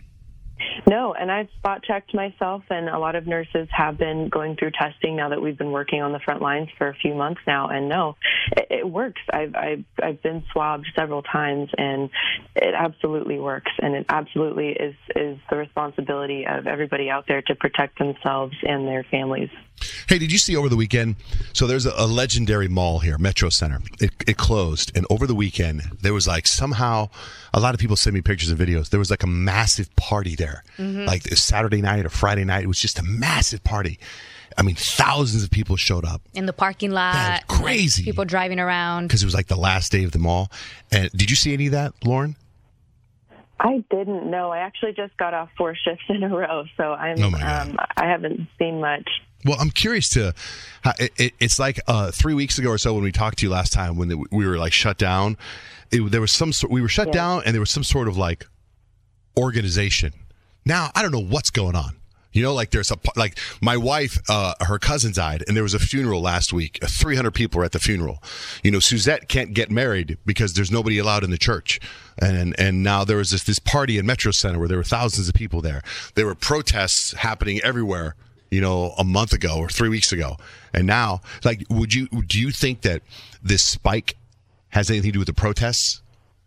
No, and I've spot checked myself, and a lot of nurses have been going through testing now that we've been working on the front lines for a few months now, and no, it, it works. I've, I've I've been swabbed several times, and it absolutely works, and it absolutely is is the responsibility of everybody out there to protect themselves and their families. Hey, did you see over the weekend? So there's a, a legendary mall here, Metro Center. It, it closed, and over the weekend there was like somehow a lot of people sent me pictures and videos. There was like a massive party there, mm-hmm. like Saturday night or Friday night. It was just a massive party. I mean, thousands of people showed up in the parking lot. Yeah, crazy. People driving around because it was like the last day of the mall. And did you see any of that, Lauren? I didn't know. I actually just got off four shifts in a row, so I'm oh my God. um, I haven't seen much. Well, I'm curious to. It, it, it's like uh, three weeks ago or so when we talked to you last time when the, we were like shut down. It, there was some sort. We were shut yeah. down, and there was some sort of like organization. Now I don't know what's going on. You know, like there's a like my wife, uh, her cousin died, and there was a funeral last week. three hundred people were at the funeral. You know, Suzette can't get married because there's nobody allowed in the church, and and now there was this this party in Metro Center where there were thousands of people there. There were protests happening everywhere. You know, a month ago or three weeks ago, and now, like, would you do you think that this spike has anything to do with the protests?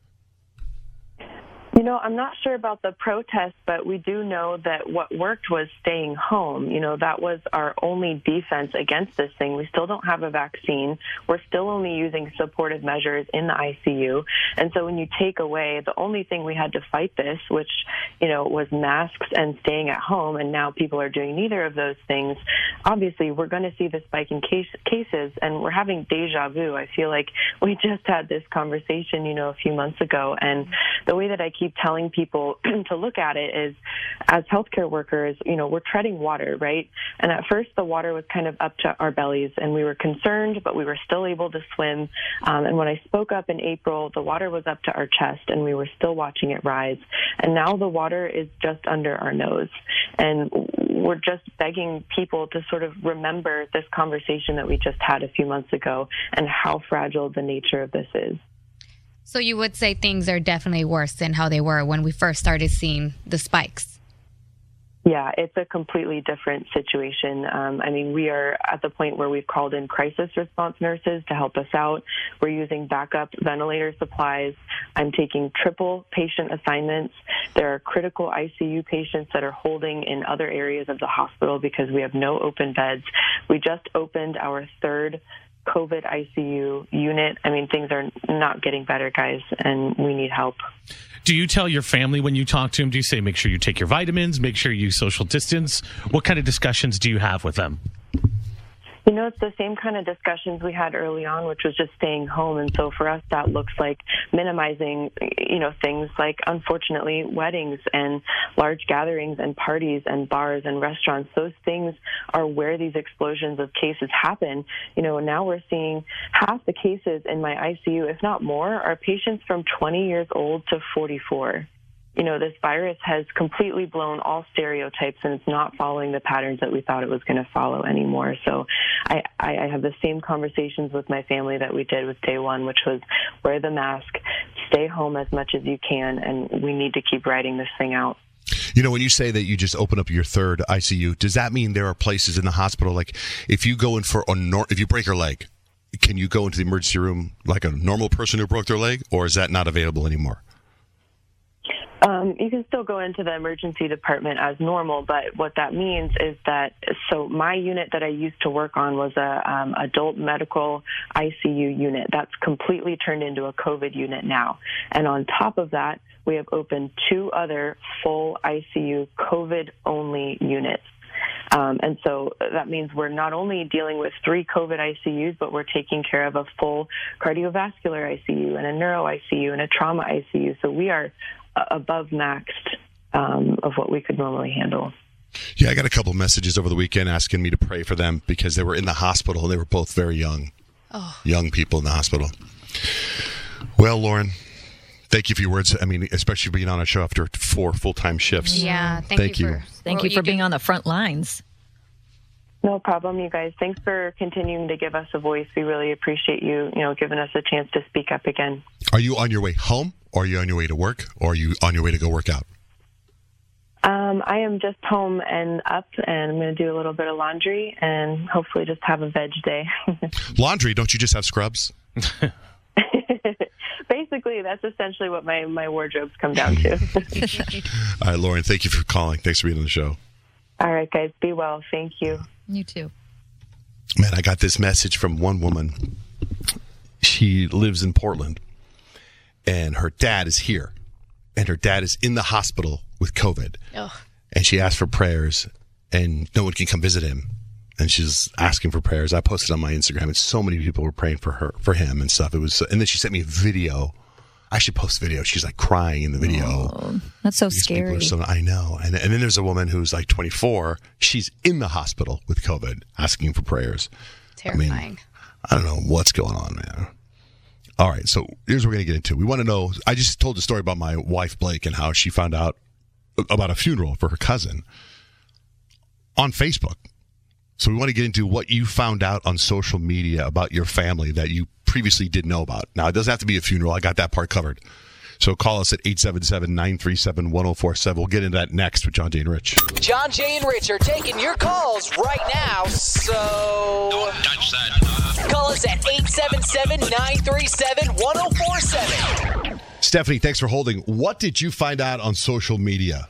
You know, I'm not sure about the protests, but we do know that what worked was staying home. You know, that was our only defense against this thing. We still don't have a vaccine. We're still only using supportive measures in the I C U. And so when you take away the only thing we had to fight this, which, you know, was masks and staying at home, and now people are doing neither of those things, obviously we're going to see the spike in case, cases, and we're having deja vu. I feel like we just had this conversation, you know, a few months ago, and the way that I keep telling people to look at it is, as healthcare workers, you know, we're treading water, right? And at first the water was kind of up to our bellies, and we were concerned, but we were still able to swim. Um, and when I spoke up in April, the water was up to our chest, and we were still watching it rise. And now the water is just under our nose. And we're just begging people to sort of remember this conversation that we just had a few months ago and how fragile the nature of this is. So you would say things are definitely worse than how they were when we first started seeing the spikes? Yeah, it's a completely different situation. Um, I mean, we are at the point where we've called in crisis response nurses to help us out. We're using backup ventilator supplies. I'm taking triple patient assignments. There are critical I C U patients that are holding in other areas of the hospital because we have no open beds. We just opened our third COVID I C U unit. I mean, things are not getting better, guys, and we need help. Do you tell your family when you talk to them, do you say, make sure you take your vitamins, make sure you social distance? What kind of discussions do you have with them? You know, it's the same kind of discussions we had early on, which was just staying home. And so for us, that looks like minimizing, you know, things like, unfortunately, weddings and large gatherings and parties and bars and restaurants. Those things are where these explosions of cases happen. You know, now we're seeing half the cases in my I C U, if not more, are patients from twenty years old to forty-four. You know, this virus has completely blown all stereotypes, and it's not following the patterns that we thought it was going to follow anymore. So I, I have the same conversations with my family that we did with day one, which was wear the mask, stay home as much as you can, and we need to keep riding this thing out. You know, when you say that you just open up your third I C U, does that mean there are places in the hospital, like if you go in for a nor- if you break your leg, can you go into the emergency room like a normal person who broke their leg, or is that not available anymore? Um, you can still go into the emergency department as normal, but what that means is that, so my unit that I used to work on was a um, adult medical I C U unit. That's completely turned into a COVID unit now. And on top of that, we have opened two other full I C U COVID-only units. Um, and so that means we're not only dealing with three COVID I C Us, but we're taking care of a full cardiovascular I C U and a neuro I C U and a trauma I C U. So we are above maxed um, of what we could normally handle. Yeah, I got a couple messages over the weekend asking me to pray for them because they were in the hospital and they were both very young. Oh. Young people in the hospital. Well, Lauren, thank you for your words. I mean, especially being on a show after four full-time shifts. Yeah, thank, thank you. you. For, thank well, you for you being can, on the front lines. No problem, you guys. Thanks for continuing to give us a voice. We really appreciate you, you know, giving us a chance to speak up again. Are you on your way home, or are you on your way to work, or are you on your way to go work out? Um, I am just home and up, and I'm going to do a little bit of laundry and hopefully just have a veg day. Laundry? Don't you just have scrubs? Basically, that's essentially what my, my wardrobes come down to. All right, Lauren, thank you for calling. Thanks for being on the show. All right, guys. Be well. Thank you. You too. Man, I got this message from one woman. She lives in Portland, and her dad is here, and her dad is in the hospital with COVID. Ugh. And she asked for prayers, and no one can come visit him. And she's asking for prayers. I posted on my Instagram, and so many people were praying for her, for him and stuff. It was, and then she sent me a video. I should post video. She's like crying in the video. Oh, that's so These scary. people are so, I know. And, and then there's a woman who's like twenty-four. She's in the hospital with COVID, asking for prayers. Terrifying. I mean, I don't know what's going on, man. All right, so here's what we're going to get into. We want to know, I just told the story about my wife, Blake, and how she found out about a funeral for her cousin on Facebook. So we want to get into what you found out on social media about your family that you previously didn't know about. Now, it doesn't have to be a funeral. I got that part covered. So call us at eight seven seven, nine three seven, one oh four seven. We'll get into that next with John Jay and Rich. John Jay and Rich are taking your calls right now, so... Don't touch that. Call us at eight seven seven, nine three seven, one oh four seven. Stephanie, thanks for holding. What did you find out on social media?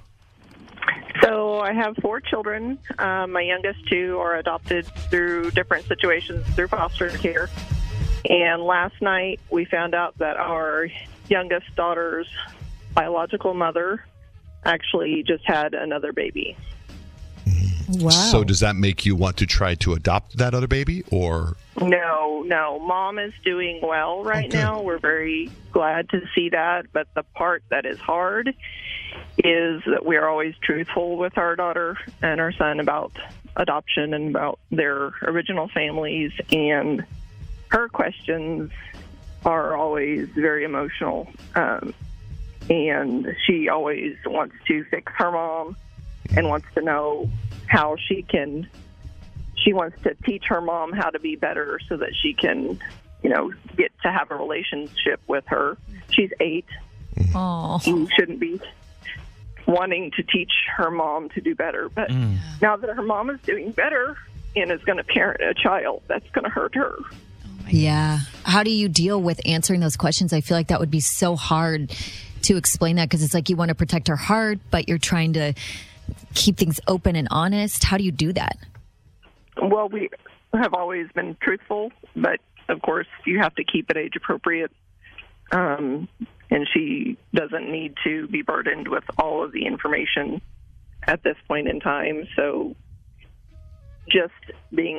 So I have four children. Um, my youngest two are adopted through different situations through foster care. And last night we found out that our youngest daughter's biological mother actually just had another baby. Wow. So does that make you want to try to adopt that other baby, or? No, no. Mom is doing well right Okay. now. We're very glad to see that. But the part that is hard is that we are always truthful with our daughter and our son about adoption and about their original families. And her questions are always very emotional. Um, and she always wants to fix her mom and wants to know how she can, she wants to teach her mom how to be better so that she can, you know, get to have a relationship with her. She's eight. Oh. She shouldn't be wanting to teach her mom to do better. But Mm. now that her mom is doing better and is going to parent a child, that's going to hurt her. Yeah. How do you deal with answering those questions? I feel like that would be so hard to explain that because it's like you want to protect her heart, but you're trying to keep things open and honest. How do you do that? Well, we have always been truthful, but of course you have to keep it age appropriate. Um, and she doesn't need to be burdened with all of the information at this point in time. So just being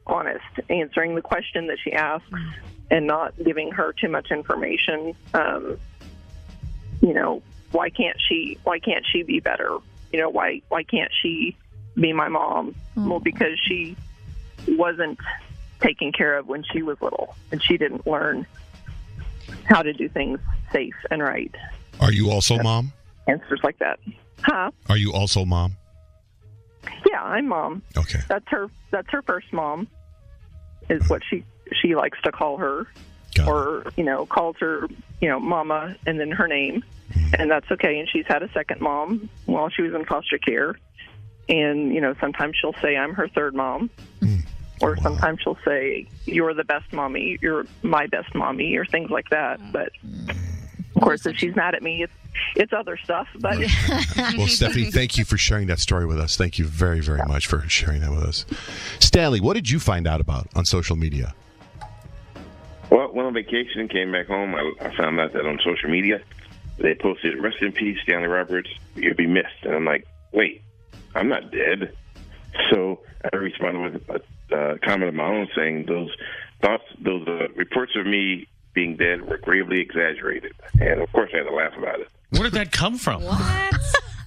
honest, answering the question that she asks and not giving her too much information. Um, you know, why can't she? Why can't she be better? You know, why why can't she be my mom? Mm. Well, because she wasn't taken care of when she was little, and she didn't learn how to do things safe and right. Are you also mom? Answers like that. Huh? Are you also mom? Yeah, I'm mom. Okay. That's her that's her first mom, is what she she likes to call her. Got or, it. you know, calls her, you know, mama and then her name. Mm. And that's okay. And she's had a second mom while she was in foster care. And, you know, sometimes she'll say I'm her third mom. Mm. Or wow. sometimes she'll say, you're the best mommy, you're my best mommy, or things like that. But, of course, if she's mad at me, it's, it's other stuff. But Well, Stephanie, thank you for sharing that story with us. Thank you very, very yeah. much for sharing that with us. Stanley, what did you find out about on social media? Well, went on vacation and came back home. I, I found out that on social media, they posted, rest in peace, Stanley Roberts, you'll be missed. And I'm like, wait, I'm not dead. So I responded with a uh, comment of my own saying those thoughts, those uh, reports of me being dead were gravely exaggerated. And, of course, I had to laugh about it. Where did that come from? What?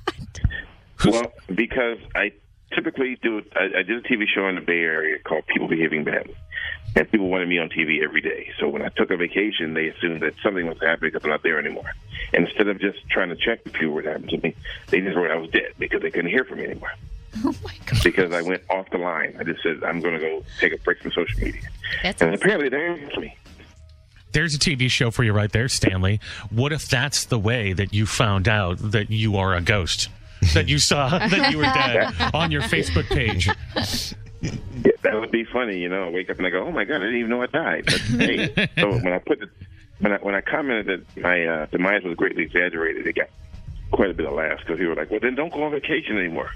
Well, because I typically do, I, I did a T V show in the Bay Area called People Behaving Badly. And people wanted me on T V every day. So when I took a vacation, they assumed that something was happening because I'm not there anymore. And instead of just trying to check to see what happened to me, they just wrote I was dead because they couldn't hear from me anymore. Oh, my God. Because I went off the line. I just said, I'm going to go take a break from social media. That's and awesome. apparently they didn't hear me. There's a T V show for you right there, Stanley. What if that's the way that you found out that you are a ghost? That you saw that you were dead on your Facebook page? Yeah, that would be funny, you know. I wake up and I go, "Oh my God, I didn't even know I died." But hey, so when I put the, when I when I commented that my uh, demise was greatly exaggerated, it got quite a bit of laughs because people were like, "Well, then don't go on vacation anymore."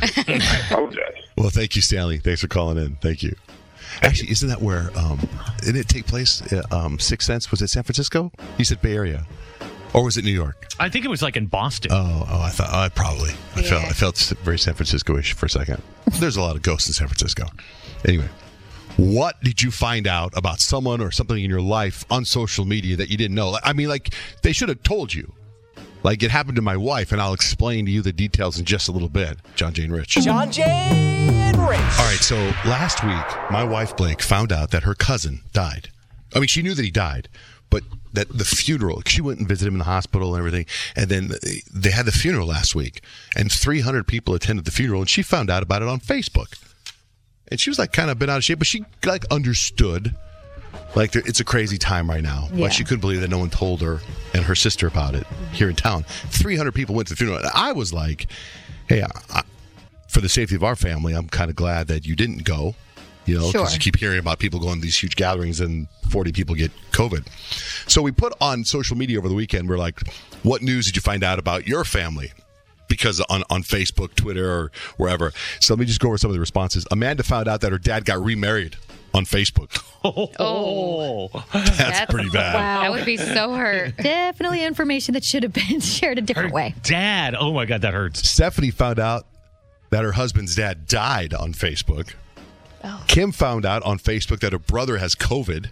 I apologize. Well, thank you, Stanley. Thanks for calling in. Thank you. Actually, isn't that where um, didn't it take place? Uh, um, Sixth Sense, was it San Francisco? You said Bay Area. Or was it New York? I think it was like in Boston. Oh, oh I thought oh, I probably. I Yeah. felt I felt very San Francisco-ish for a second. There's a lot of ghosts in San Francisco. Anyway, what did you find out about someone or something in your life on social media that you didn't know? I mean, like, they should have told you. Like, it happened to my wife, and I'll explain to you the details in just a little bit. John, Jay, and Rich. John, Jay, and Rich. All right, so last week, my wife, Blake, found out that her cousin died. I mean, she knew that he died, but that the funeral, she went and visited him in the hospital and everything, and then they had the funeral last week, and three hundred people attended the funeral, and she found out about it on Facebook. And she was like kind of been out of shape, but she like understood, like it's a crazy time right now. Yeah. Like she couldn't believe that no one told her and her sister about it here in town. three hundred people went to the funeral. And I was like, hey, I, I, for the safety of our family, I'm kind of glad that you didn't go. You know, because Sure. you keep hearing about people going to these huge gatherings and forty people get COVID. So we put on social media over the weekend, we're like, what news did you find out about your family? Because on, on Facebook, Twitter, or wherever. So let me just go over some of the responses. Amanda found out that her dad got remarried on Facebook. Oh, that's, That's- pretty bad. Wow. I would be so hurt. Definitely information that should have been shared a different way. Dad. Oh, my God, that hurts. Stephanie found out that her husband's dad died on Facebook. Oh. Kim found out on Facebook that her brother has COVID.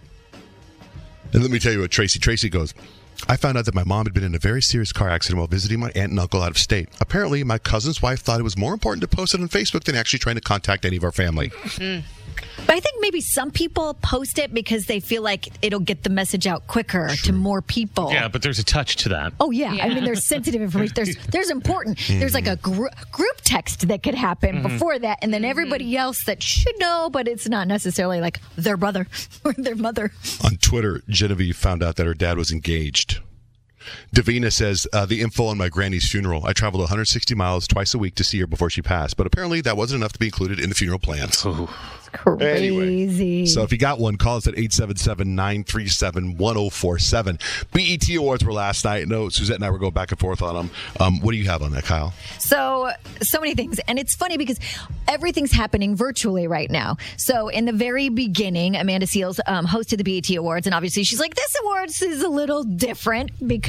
And let me tell you what Tracy. Tracy goes, I found out that my mom had been in a very serious car accident while visiting my aunt and uncle out of state. Apparently, my cousin's wife thought it was more important to post it on Facebook than actually trying to contact any of our family. Mm. But I think maybe some people post it because they feel like it'll get the message out quicker to more people. Yeah, but there's a touch to that. Oh, yeah. Yeah. I mean, there's sensitive information. There's there's important. There's like a gr- group text that could happen Mm-hmm. before that. And then everybody else that should know, but it's not necessarily like their brother or their mother. On Twitter, Genevieve found out that her dad was engaged. Davina says, uh, the info on my granny's funeral. I traveled one hundred sixty miles twice a week to see her before she passed. But apparently that wasn't enough to be included in the funeral plans. Crazy. So if you got one, call us at eight seven seven, nine three seven, one oh four seven. B E T Awards were last night. No, Suzette and I were going back and forth on them. Um, what do you have on that, Kyle? So, so many things. And it's funny because everything's happening virtually right now. So in the very beginning, Amanda Seales um, hosted the B E T Awards. And obviously she's like, this awards is a little different because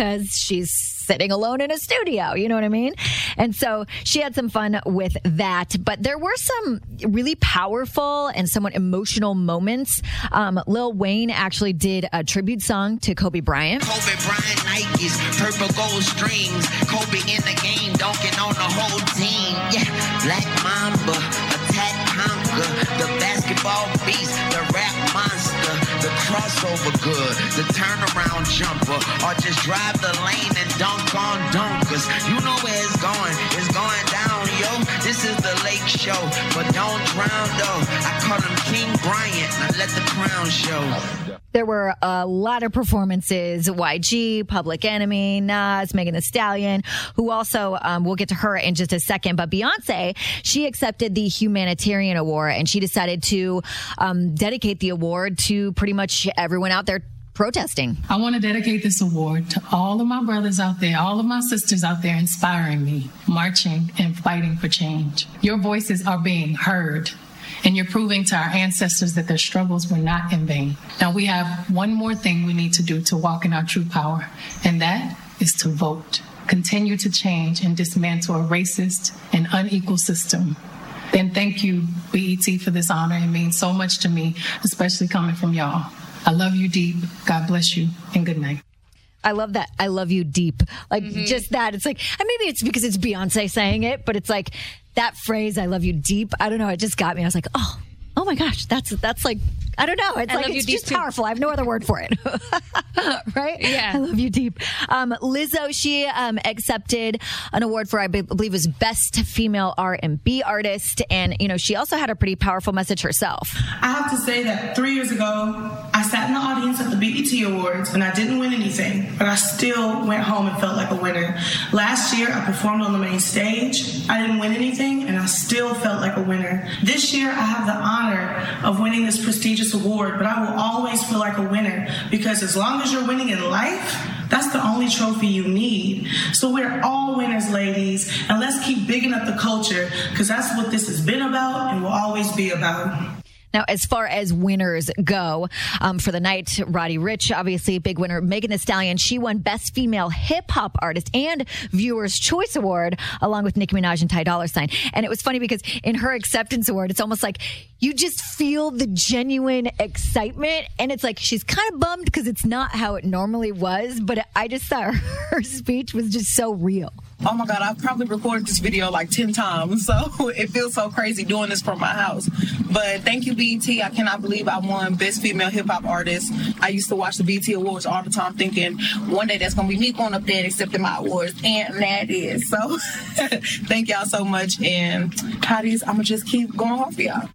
because she's sitting alone in a studio. You know what I mean? And so she had some fun with that. But there were some really powerful and somewhat emotional moments. Um, Lil Wayne actually did a tribute song to Kobe Bryant. Kobe Bryant, Nikes, purple gold strings. Kobe in the game, dunking on the whole team. Yeah, Black Mamba, attack conquer, the basketball beast, the rap monster, the crossover good, the turnaround jumper, or just drive the lane and dunk on dunkers. You know where it's going, it's going down, yo. This is the Lake Show, but don't drown though. I call him King Bryant, now let the crown show. There were a lot of performances. Y G, Public Enemy, Nas, Megan Thee Stallion, who also, um, we'll get to her in just a second. But Beyonce, she accepted the Humanitarian Award, and she decided to um, dedicate the award to pretty much everyone out there protesting. I want to dedicate this award to all of my brothers out there, all of my sisters out there inspiring me, marching and fighting for change. Your voices are being heard. And you're proving to our ancestors that their struggles were not in vain. Now we have one more thing we need to do to walk in our true power, and that is to vote. Continue to change and dismantle a racist and unequal system. Then thank you, B E T, for this honor. It means so much to me, especially coming from y'all. I love you deep. God bless you, and good night. I love that. I love you deep. Like mm-hmm. just that. It's like, and maybe it's because it's Beyonce saying it, but it's like that phrase, I love you deep. I don't know. It just got me. I was like, oh, oh my gosh. That's, that's like, I don't know. It's I like, love it's you just deep powerful. I have no other word for it. Right? Yeah. I love you deep. Um, Lizzo, she um, accepted an award for, I believe, was Best Female R and B Artist. And, you know, she also had a pretty powerful message herself. I have to say that three years ago, I sat in the audience at the B E T Awards and I didn't win anything, but I still went home and felt like a winner. Last year, I performed on the main stage. I didn't win anything and I still felt like a winner. This year, I have the honor of winning this prestigious award, but I will always feel like a winner because as long as you're winning in life, that's the only trophy you need. So we're all winners, ladies, and let's keep bigging up the culture because that's what this has been about and will always be about. Now, as far as winners go, um, for the night, Roddy Ricch, obviously a big winner. Megan Thee Stallion, she won Best Female Hip Hop Artist and Viewers' Choice Award, along with Nicki Minaj and Ty Dolla $ign. And it was funny because in her acceptance award, it's almost like you just feel the genuine excitement. And it's like she's kind of bummed because it's not how it normally was. But I just thought her speech was just so real. Oh my God, I've probably recorded this video like ten times, so it feels so crazy doing this from my house. But thank you, B E T. I cannot believe I won Best Female Hip Hop Artist. I used to watch the B E T Awards all the time thinking one day that's going to be me going up there and accepting my awards, and that is. So thank y'all so much, and Hotties, I'm going to just keep going hard for y'all.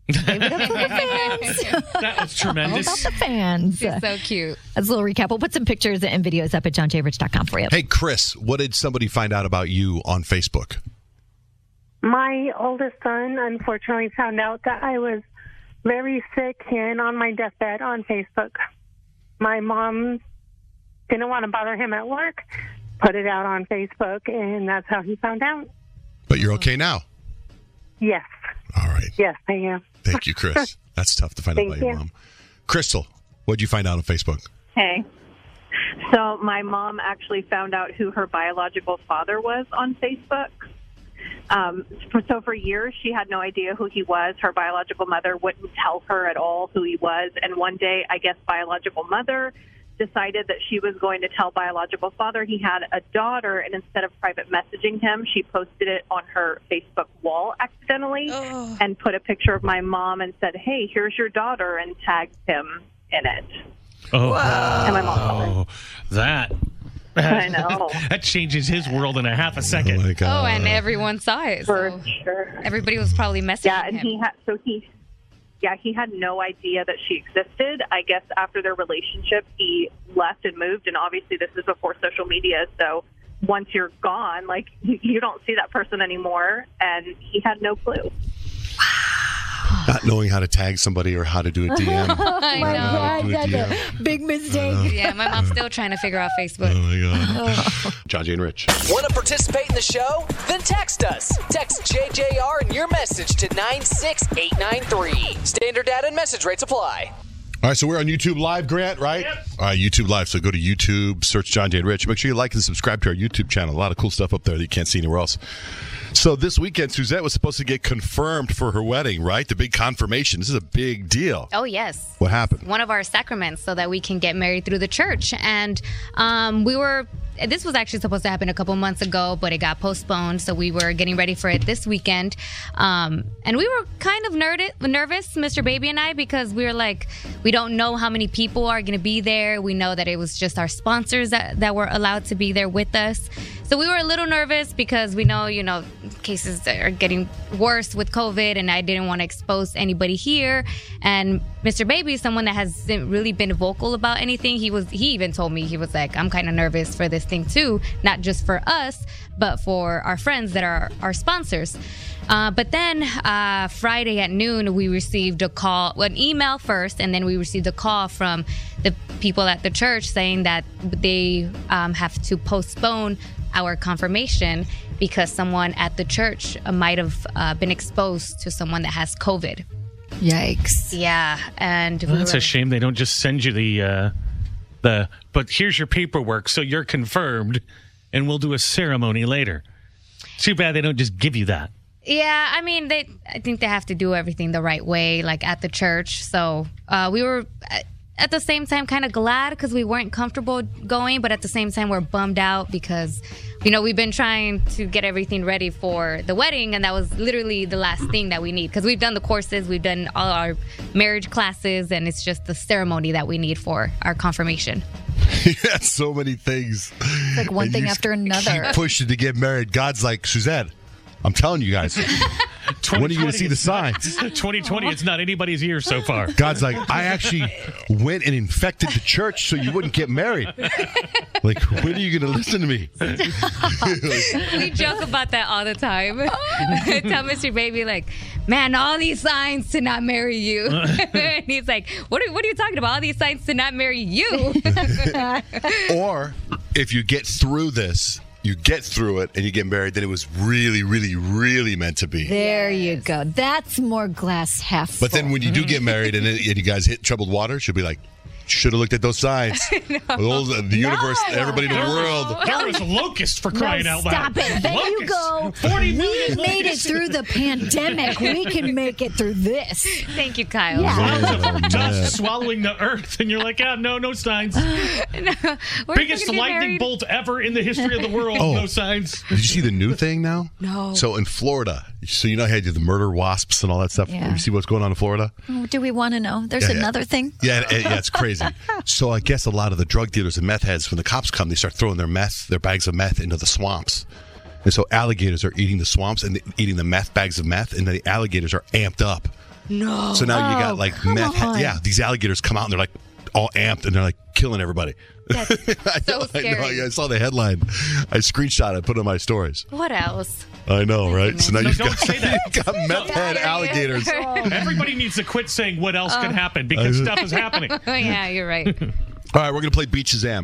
That was tremendous. All about the fans. She's so cute. That's a little recap. We'll put some pictures and videos up at john j rich dot com for you. Hey, Chris, what did somebody find out about you on Facebook? My oldest son unfortunately found out that I was very sick and on my deathbed on Facebook. My mom didn't want to bother him at work, put it out on Facebook, and that's how he found out. But you're okay now? Yes. All right. Yes, I am. Thank you, Chris. That's tough to find out Thank about your you. mom. Crystal, what did you find out on Facebook? Hey. So my mom actually found out who her biological father was on Facebook. Um, for, so for years, she had no idea who he was. Her biological mother wouldn't tell her at all who he was. And one day, I guess biological mother decided that she was going to tell biological father he had a daughter. And instead of private messaging him, she posted it on her Facebook wall accidentally oh. and put a picture of my mom and said, hey, here's your daughter, and tagged him in it. Oh, and my mom oh that. I know. That changes his world in a half a second. Oh, my God. Oh, and everyone saw it. For so sure. Everybody was probably messaging Yeah, and him. he had, so he, yeah, he had no idea that she existed. I guess after their relationship, he left and moved, and obviously this is before social media, so once you're gone, like, you, you don't see that person anymore, and he had no clue. Not knowing how to tag somebody or how to do a D M. I know. How to do a D M. Big mistake. Yeah, my mom's still trying to figure out Facebook. Oh, my God. John Jay and Rich. Want to participate in the show? Then text us. Text J J R and your message to nine six eight nine three. Standard data and message rates apply. All right, so we're on YouTube Live, Grant, right? Yep. All right, YouTube Live. So go to YouTube, search John Jay and Rich. Make sure you like and subscribe to our YouTube channel. A lot of cool stuff up there that you can't see anywhere else. So this weekend, Suzette was supposed to get confirmed for her wedding, right? The big confirmation. This is a big deal. Oh, yes. What happened? One of our sacraments so that we can get married through the church. And um, we were... This was actually supposed to happen a couple months ago, but it got postponed, so we were getting ready for it this weekend. Um, and we were kind of nerd- nervous, Mister Baby and I, because we were like, we don't know how many people are going to be there. We know that it was just our sponsors that, that were allowed to be there with us. So we were a little nervous because we know, you know, cases are getting worse with COVID, and I didn't want to expose anybody here. And Mister Baby is someone that hasn't really been vocal about anything. He was, he even told me, he was like, I'm kind of nervous for this thing too, not just for us, but for our friends that are our sponsors. Uh, but then uh, Friday at noon, we received a call, an email first, and then we received a call from the people at the church saying that they um, have to postpone our confirmation because someone at the church might have uh, been exposed to someone that has COVID. Yikes. Yeah, and well, we that's were, a shame they don't just send you the uh, the. But here's your paperwork, so you're confirmed, and we'll do a ceremony later. Too bad they don't just give you that. Yeah, I mean, they. I think they have to do everything the right way, like at the church. So uh, we were. At the same time, kind of glad because we weren't comfortable going, but at the same time, we're bummed out because, you know, we've been trying to get everything ready for the wedding, and that was literally the last thing that we need because we've done the courses, we've done all our marriage classes, and it's just the ceremony that we need for our confirmation. Yeah, so many things. It's like one And thing you after another. Keep pushing to get married. God's like, Suzette, I'm telling you guys. When are you going to see the signs? twenty twenty, it's not anybody's year so far. God's like, I actually went and infected the church so you wouldn't get married. Like, when are you going to listen to me? We joke about that all the time. I tell Mister Baby, like, man, all these signs to not marry you. And he's like, what are, what are you talking about? All these signs to not marry you. Or if you get through this, you get through it and you get married, then it was really, really, really meant to be. There you go. That's more glass half full. But then when you do get married and, it, and you guys hit troubled water, she'll be like, should have looked at those signs. No. Those, the universe, No. everybody in the world. There was locusts for crying no, out loud. Stop it. There you go. forty We million made it locusts. through the pandemic. We can make it through this. Thank you, Kyle. Yeah. Clouds of dust swallowing the earth, and you're like, yeah, no, no signs. No, we're Biggest gonna get lightning married. bolt ever in the history of the world. Oh. No signs. Did you see the new thing now? No. So in Florida, so you know how you do the murder wasps and all that stuff? Yeah. You see what's going on in Florida? Oh, do we want to know? There's Yeah, yeah. another thing. Yeah, it, yeah, it's crazy. So I guess a lot of the drug dealers and meth heads, when the cops come, they start throwing their meth, their bags of meth into the swamps. And so alligators are eating the swamps and eating the meth bags of meth, and the alligators are amped up. No. So now you Oh, got like come meth. on. Yeah, these alligators come out and they're like all amped and they're like killing everybody. That's I so know, I know. scary. I saw the headline. I screenshot it, put it on my stories. What else? I know, right? So now No, you've don't got, say that. you've got meth head alligators. Everybody needs to quit saying what else could happen because stuff is happening. Oh, yeah, you're right. All right, we're going to play Beach Shazam.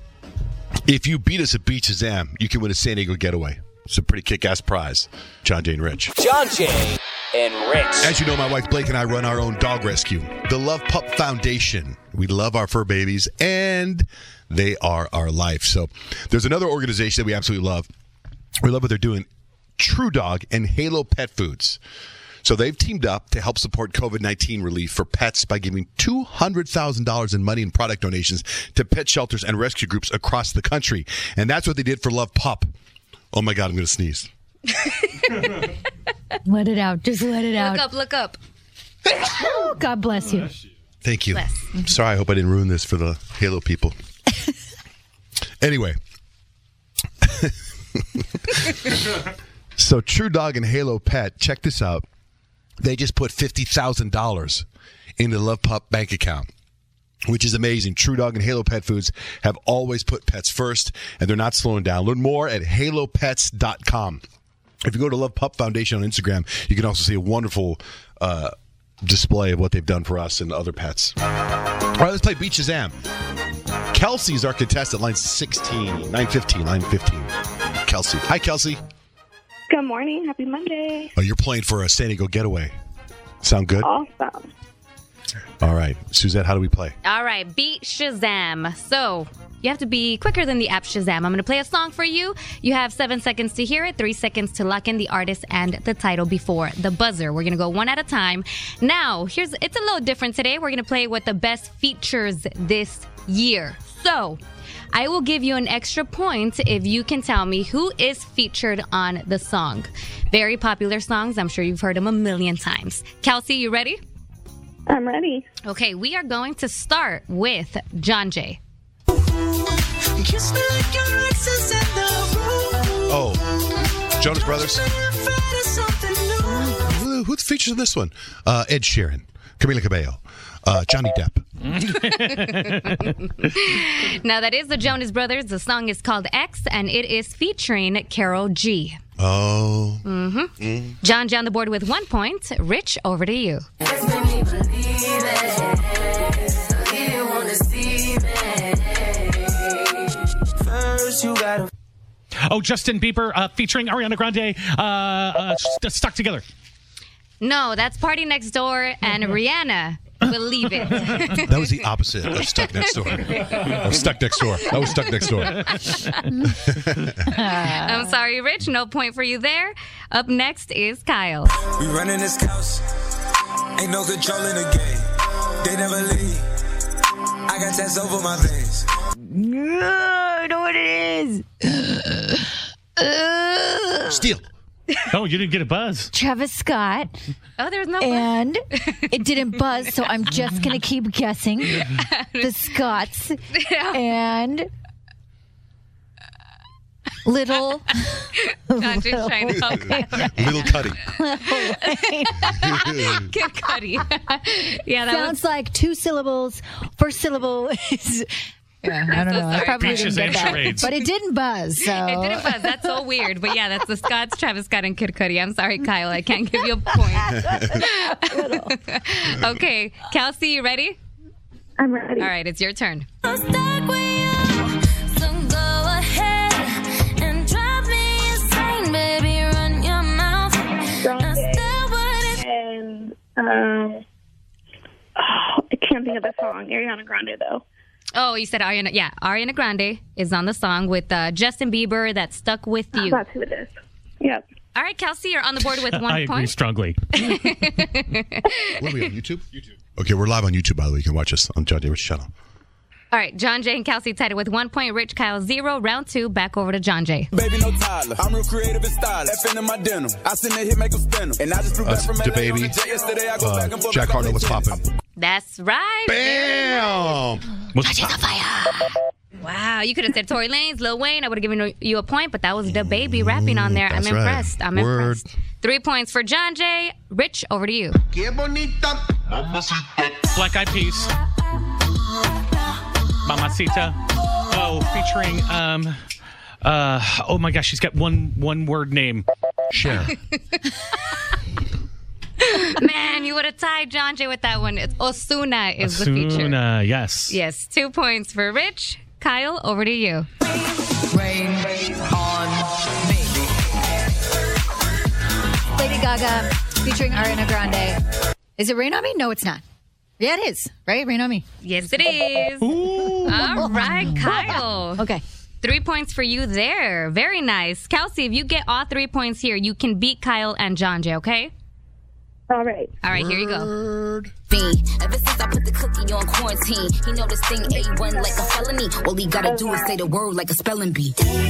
If you beat us at Beach Shazam, you can win a San Diego getaway. It's a pretty kick-ass prize. John Jay and Rich. John Jay and Rich. As you know, my wife Blake and I run our own dog rescue, the Love Pup Foundation. We love our fur babies, and they are our life. So there's another organization that we absolutely love. We love what they're doing, True Dog and Halo Pet Foods. So they've teamed up to help support COVID nineteen relief for pets by giving two hundred thousand dollars in money and product donations to pet shelters and rescue groups across the country. And that's what they did for Love Pup. Oh, my God, I'm going to sneeze. Let it out. Just let it out. Look up, look up. Oh, God bless you. Thank you. Bless. I'm sorry. I hope I didn't ruin this for the Halo people. Anyway. So True Dog and Halo Pet, check this out. They just put fifty thousand dollars in the Love Pup bank account, which is amazing. True Dog and Halo Pet Foods have always put pets first, and they're not slowing down. Learn more at halo pets dot com. If you go to Love Pup Foundation on Instagram, you can also see a wonderful uh, display of what they've done for us and other pets. All right, let's play Beach Shazam. Kelsey's our contestant, line sixteen, nine fifteen, line fifteen. Kelsey. Hi, Kelsey. Good morning. Happy Monday. Oh, you're playing for a San Diego getaway. Sound good? Awesome. All right. Suzette, how do we play? All right, beat Shazam. So you have to be quicker than the app Shazam. I'm going to play a song for you. You have seven seconds to hear it, three seconds to lock in the artist and the title before the buzzer. We're going to go one at a time. Now, here's it's a little different today. We're going to play with the best features this year. So I will give you an extra point if you can tell me who is featured on the song. Very popular songs. I'm sure you've heard them a million times. Kelsey, you ready? I'm ready. Okay, we are going to start with John Jay. Oh, Jonas Brothers. Who, who features in this one? Uh, Ed Sheeran, Camila Cabello, uh, Johnny Depp. Now, that is the Jonas Brothers. The song is called X, and it is featuring Karol G. Oh. Mm-hmm. Mm. John J on the board with one point. Rich, over to you. Oh, Justin Bieber uh, featuring Ariana Grande, uh, uh, st- Stuck Together. No, that's Party Next Door and Rihanna. Believe it. That was the opposite of Stuck Next Door. I was Stuck Next Door. I was Stuck Next Door. I'm sorry, Rich. No point for you there. Up next is Kyle. We running this house. Ain't no control in the game. They never leave. I got tats over my veins. I know what it is. Steal. Oh, you didn't get a buzz. Travis Scott. Oh, there's no buzz. And it didn't buzz, so I'm just going to keep guessing. The Scotts. And Little. God, just trying to help. Little Cuddy. Kid Cudi. Yeah, that sounds was... like two syllables. First syllable is... Yeah, I don't so know. I sorry. probably Peaches didn't get and that. charades. But it didn't buzz, so... It didn't buzz. That's so weird. But yeah, that's the Scotts, Travis Scott, and Kid Cudi. I'm sorry, Kyle. I can't give you a point. Okay. Kelsey, you ready? I'm ready. All right, it's your turn. And um, oh, I can't think of the song. Ariana Grande, though. Oh, you said Ariana. Yeah, Ariana Grande is on the song with uh, Justin Bieber, That Stuck With You. That's who it is. Yep. All right, Kelsey, you're on the board with one I point. agree strongly. What are we on YouTube? YouTube. Okay, we're live on YouTube, by the way. You can watch us on John J. Rich channel. All right, John J and Kelsey tied it with one point. Rich, Kyle, zero. Round two, back over to John J. Baby, no Tyler. I'm real creative and stylish. F in my denim. I send a hit, make them spin 'em. And I just flew back from L A DaBaby. on the jet yesterday. I go Uh, back and forth Jack like Harlow, I'm what's legit. poppin'? That's right. Bam! What's on fire. Wow, you could have said Tory Lanez, Lil Wayne. I would have given you a point, but that was DaBaby rapping on there. I'm That's right. impressed. I'm Word. impressed. Three points for John J. Rich, over to you. Black Eyed Peas. Mamacita. Oh, featuring, um, uh, oh my gosh, she's got one one word name. Cher. Man, you would have tied John J with that one. It's Osuna is the feature. Osuna, yes. Yes, two points for Rich. Kyle, over to you. Rain on me. Lady Gaga featuring Ariana Grande. Is it Rain on Me? No, it's not. Yeah, it is. Right? Rain on Me. Yes, it is. All right, Kyle. Okay. Three points for you there. Very nice. Kelsey, if you get all three points here, you can beat Kyle and John J, okay? All right. All right, here you go. Me. Ever since I put the cookie on quarantine, he know this thing A one like a felony. All he gotta do is say the word like a spelling bee.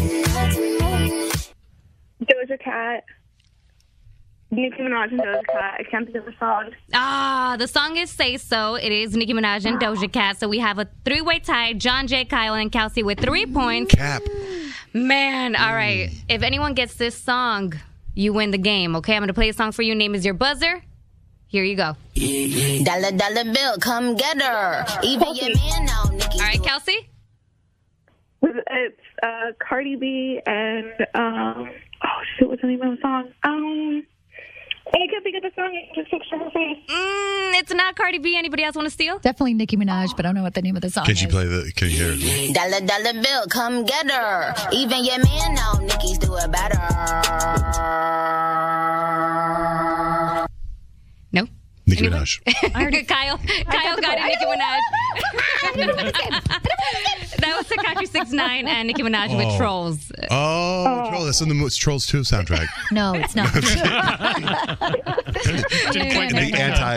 Doja Cat. Nicki Minaj and Doja Cat. I can't think of the song. Ah, the song is Say So. It is Nicki Minaj and Doja Cat. So we have a three-way tie. John J, Kyle, and Kelsey with three points. Cap. Man, all right. If anyone gets this song, you win the game, okay? I'm going to play a song for you. Name is your buzzer. Here you go. Dollar, dollar bill, come get her. Even your man now, Nicki. All right, Kelsey? It's uh, Cardi B and, um, oh, shit, what's the name of the song? Um... I can't think of the song. I just picture her face. Mm, it's not Cardi B. Anybody else want to steal? Definitely Nicki Minaj, but I don't know what the name of the song Can is. you play the? Can you hear it? Dollar, dollar bill, come get her. Even your man now, Nicki's do it better. No. Nicki Minaj. Kyle, Kyle got it. Nicki Minaj. That was Tekashi six nine and Nicki Minaj Oh. with Trolls. Oh, Troll. That's in the it's Trolls two soundtrack. No, it's not. The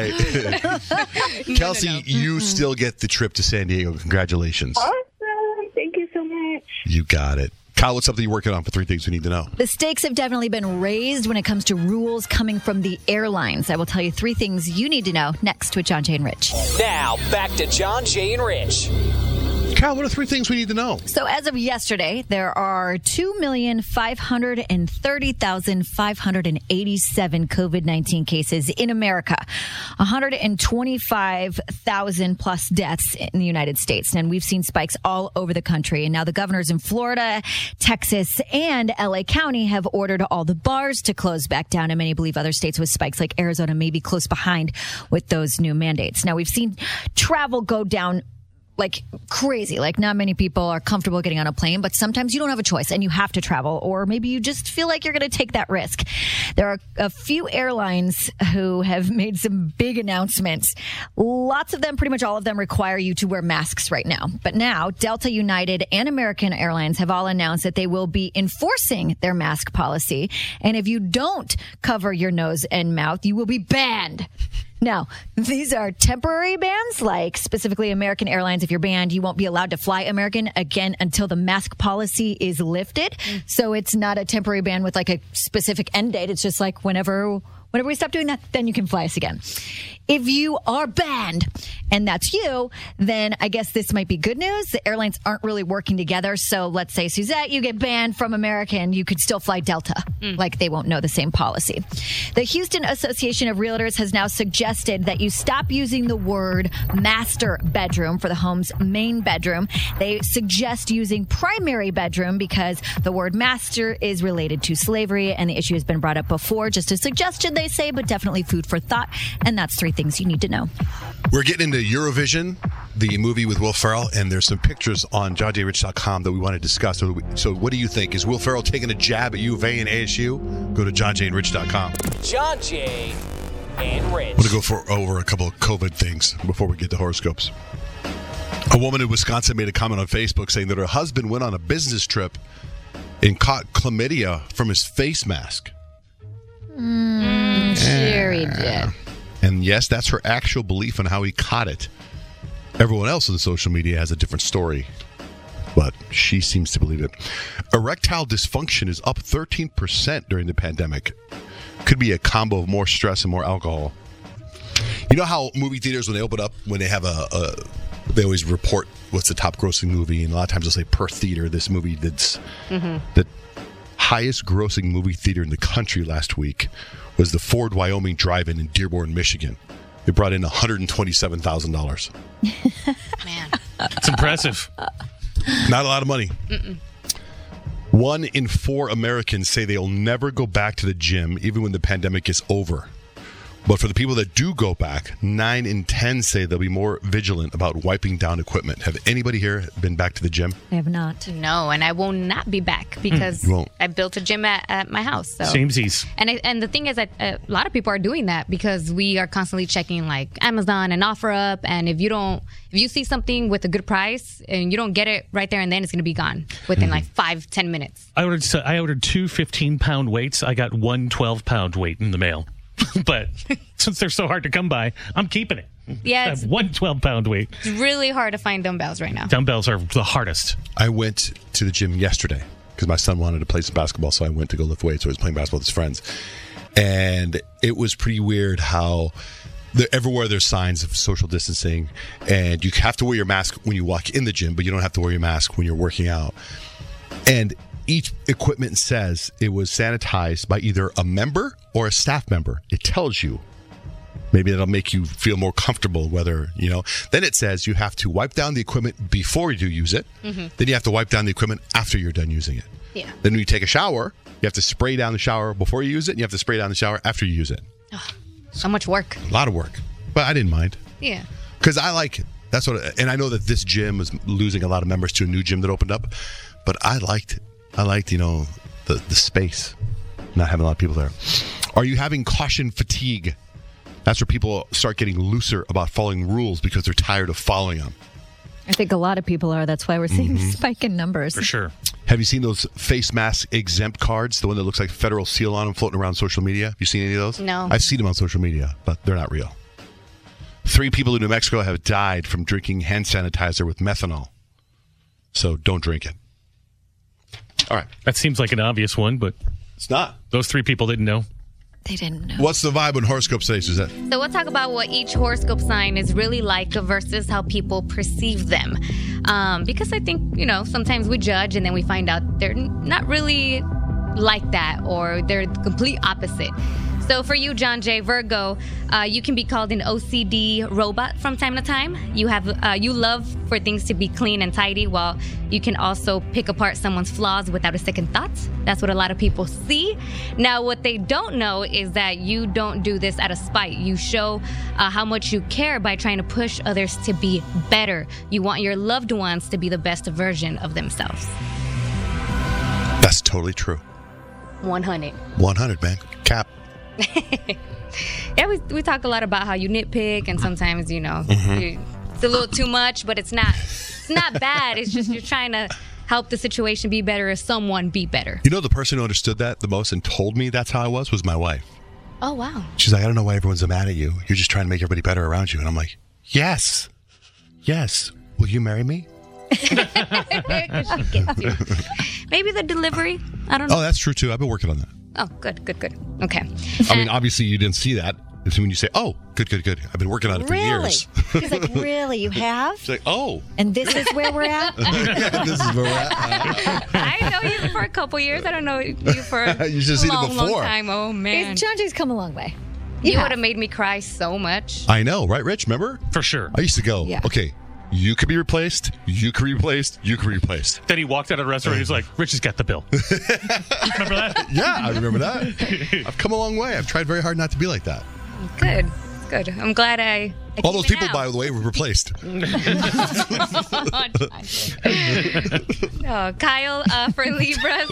anti. Kelsey, you still get the trip to San Diego. Congratulations. Awesome. Thank you so much. You got it. Kyle, what's something you're working on for three things we need to know? The stakes have definitely been raised when it comes to rules coming from the airlines. I will tell you three things you need to know next with John, Jay, and Rich. Now, back to John, Jay, and Rich. Kyle, what are three things we need to know? So as of yesterday, there are two million five hundred thirty thousand five hundred eighty-seven COVID nineteen cases in America, one hundred twenty-five thousand plus deaths in the United States. And we've seen spikes all over the country. And now the governors in Florida, Texas, and L A County have ordered all the bars to close back down. And many believe other states with spikes like Arizona may be close behind with those new mandates. Now we've seen travel go down like crazy. Like not many people are comfortable getting on a plane, but sometimes you don't have a choice and you have to travel, or maybe you just feel like you're going to take that risk. There are a few airlines who have made some big announcements. Lots of them, pretty much all of them, require you to wear masks right now. But now Delta, United, and American Airlines have all announced that they will be enforcing their mask policy. And if you don't cover your nose and mouth, you will be banned. Now, these are temporary bans, like specifically American Airlines. If you're banned, you won't be allowed to fly American again until the mask policy is lifted. Mm. So it's not a temporary ban with like a specific end date. It's just like whenever whenever we stop doing that, then you can fly us again. If you are banned, and that's you, then I guess this might be good news. The airlines aren't really working together. So let's say, Suzette, you get banned from American, you could still fly Delta. Mm. Like they won't know the same policy. The Houston Association of Realtors has now suggested that you stop using the word master bedroom for the home's main bedroom. They suggest using primary bedroom because the word master is related to slavery, and the issue has been brought up before. Just a suggestion, they say, but definitely food for thought. And that's three things you need to know. We're getting into Eurovision, the movie with Will Ferrell, and there's some pictures on john j rich dot com that we want to discuss. So, so what do you think? Is Will Ferrell taking a jab at U of A and A S U? Go to john j rich dot com. John Jay and Rich. I'm going to go for over a couple of COVID things before we get to horoscopes. A woman in Wisconsin made a comment on Facebook saying that her husband went on a business trip and caught chlamydia from his face mask. Mm, sure he did. And yes, that's her actual belief on how he caught it. Everyone else on social media has a different story, but she seems to believe it. Erectile dysfunction is up thirteen percent during the pandemic. Could be a combo of more stress and more alcohol. You know how movie theaters, when they open up, when they have a, a they always report what's the top grossing movie, and a lot of times they'll say per theater, this movie that's Mm-hmm. the highest grossing movie theater in the country last week was the Ford Wyoming Drive-In in Dearborn, Michigan. They brought in one hundred twenty-seven thousand dollars. Man. It's impressive. Not a lot of money. Mm-mm. One in four Americans say they'll never go back to the gym, even when the pandemic is over. But for the people that do go back, nine in ten say they'll be more vigilant about wiping down equipment. Have anybody here been back to the gym? I have not. No, and I will not be back because You won't. I built a gym at, at my house. So. Samesies. And I, and the thing is that a lot of people are doing that because we are constantly checking like Amazon and OfferUp, and if you don't, if you see something with a good price and you don't get it right there and then, it's going to be gone within Mm-hmm. like five, ten minutes. I ordered so I ordered two fifteen-pound weights. I got one twelve-pound weight in the mail. But since they're so hard to come by, I'm keeping it. Yeah, I it's- have one twelve-pound weight. It's really hard to find dumbbells right now. Dumbbells are the hardest. I went to the gym yesterday because my son wanted to play some basketball, so I went to go lift weights. So I was playing basketball with his friends. And it was pretty weird how the, everywhere there's signs of social distancing, and you have to wear your mask when you walk in the gym, but you don't have to wear your mask when you're working out. And each equipment says it was sanitized by either a member or a staff member. It tells you. Maybe that'll make you feel more comfortable whether, you know. Then it says you have to wipe down the equipment before you use it. Mm-hmm. Then you have to wipe down the equipment after you're done using it. Yeah. Then when you take a shower, you have to spray down the shower before you use it, and you have to spray down the shower after you use it. So much work. A lot of work. But I didn't mind. Yeah. Because I like, that's what, and I know that this gym is losing a lot of members to a new gym that opened up, but I liked, I liked, you know, the, the space, not having a lot of people there. Are you having caution fatigue? That's where people start getting looser about following rules because they're tired of following them. I think a lot of people are. That's why we're seeing Mhm. a spike in numbers. For sure. Have you seen those face mask exempt cards? The one that looks like federal seal on them floating around social media? Have you seen any of those? No. I've seen them on social media, but they're not real. Three people in New Mexico have died from drinking hand sanitizer with methanol. So don't drink it. All right. That seems like an obvious one, but it's not. Those three people didn't know. They didn't know. What's the vibe on horoscope today, Suzette? So we'll talk about what each horoscope sign is really like versus how people perceive them. Um, because I think, you know, sometimes we judge and then we find out they're not really like that or they're the complete opposite. So for you, John Jay, Virgo, uh, you can be called an O C D robot from time to time. You have uh, you love for things to be clean and tidy, while you can also pick apart someone's flaws without a second thought. That's what a lot of people see. Now, what they don't know is that you don't do this out of spite. You show uh, how much you care by trying to push others to be better. You want your loved ones to be the best version of themselves. That's totally true. one hundred. one hundred, man. Cap. Yeah, we, we talk a lot about how you nitpick and sometimes, you know, Mhm. you, it's a little too much, but it's not it's not bad. It's just you're trying to help the situation be better or someone be better. You know, the person who understood that the most and told me that's how I was was my wife. Oh, wow. She's like, I don't know why everyone's so mad at you. You're just trying to make everybody better around you. And I'm like, yes. Yes. Will you marry me? Maybe the delivery. I don't know. Oh, that's true, too. I've been working on that. Oh, good, good, good. Okay. I mean, obviously, you didn't see that. It's when you say, oh, good, good, good. I've been working on it for Really? years. He's like, really? You have? She's like, oh. And this is where we're at? Yeah, this is where we're at. I know you for a couple years. I don't know you for You should a have seen it long, long before. time. Oh, man. John Jay's come a long way. You would have made me cry so much. I know, right, Rich? Remember? For sure. I used to go, Yeah. okay, you could be replaced, you could be replaced, you could be replaced. Then he walked out of the restaurant. He's like, Rich has got the bill. Remember that? Yeah, I remember that. I've come a long way. I've tried very hard not to be like that. Good, good. I'm glad I. I All keep those it people, now. by the way, were replaced. Oh, Kyle uh, for Libras.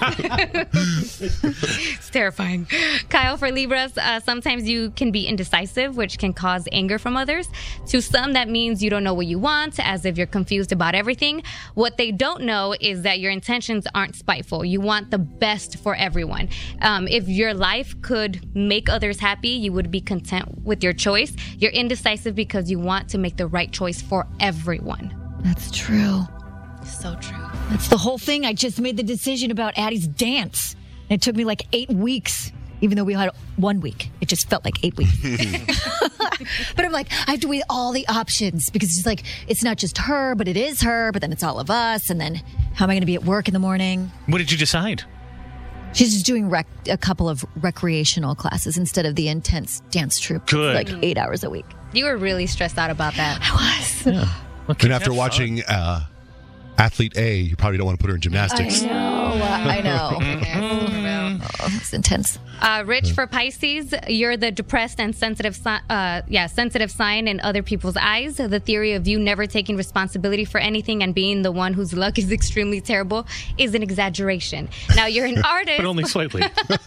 It's terrifying. Kyle for Libras, uh, sometimes you can be indecisive, which can cause anger from others. To some, that means you don't know what you want, as if you're confused about everything. What they don't know is that your intentions aren't spiteful. You want the best for everyone. Um, if your life could make others happy, you would be content with your choice. You're indecisive because you want to make the right choice for everyone. That's true. So true. That's the whole thing. I just made the decision about Addie's dance. And it took me like eight weeks, even though we had one week. It just felt like eight weeks. But I'm like, I have to weigh all the options because it's like, it's not just her, but it is her, but then it's all of us. And then how am I going to be at work in the morning? What did you decide? She's just doing rec- a couple of recreational classes instead of the intense dance troupe. Good. Like eight hours a week. You were really stressed out about that. I was. And after watching uh, Athlete A, you probably don't want to put her in gymnastics. I know. I know. Oh, it's intense. Uh, Rich for Pisces, you're the depressed and sensitive, si- uh, yeah, sensitive sign in other people's eyes. The theory of you never taking responsibility for anything and being the one whose luck is extremely terrible is an exaggeration. Now you're an artist, But only slightly.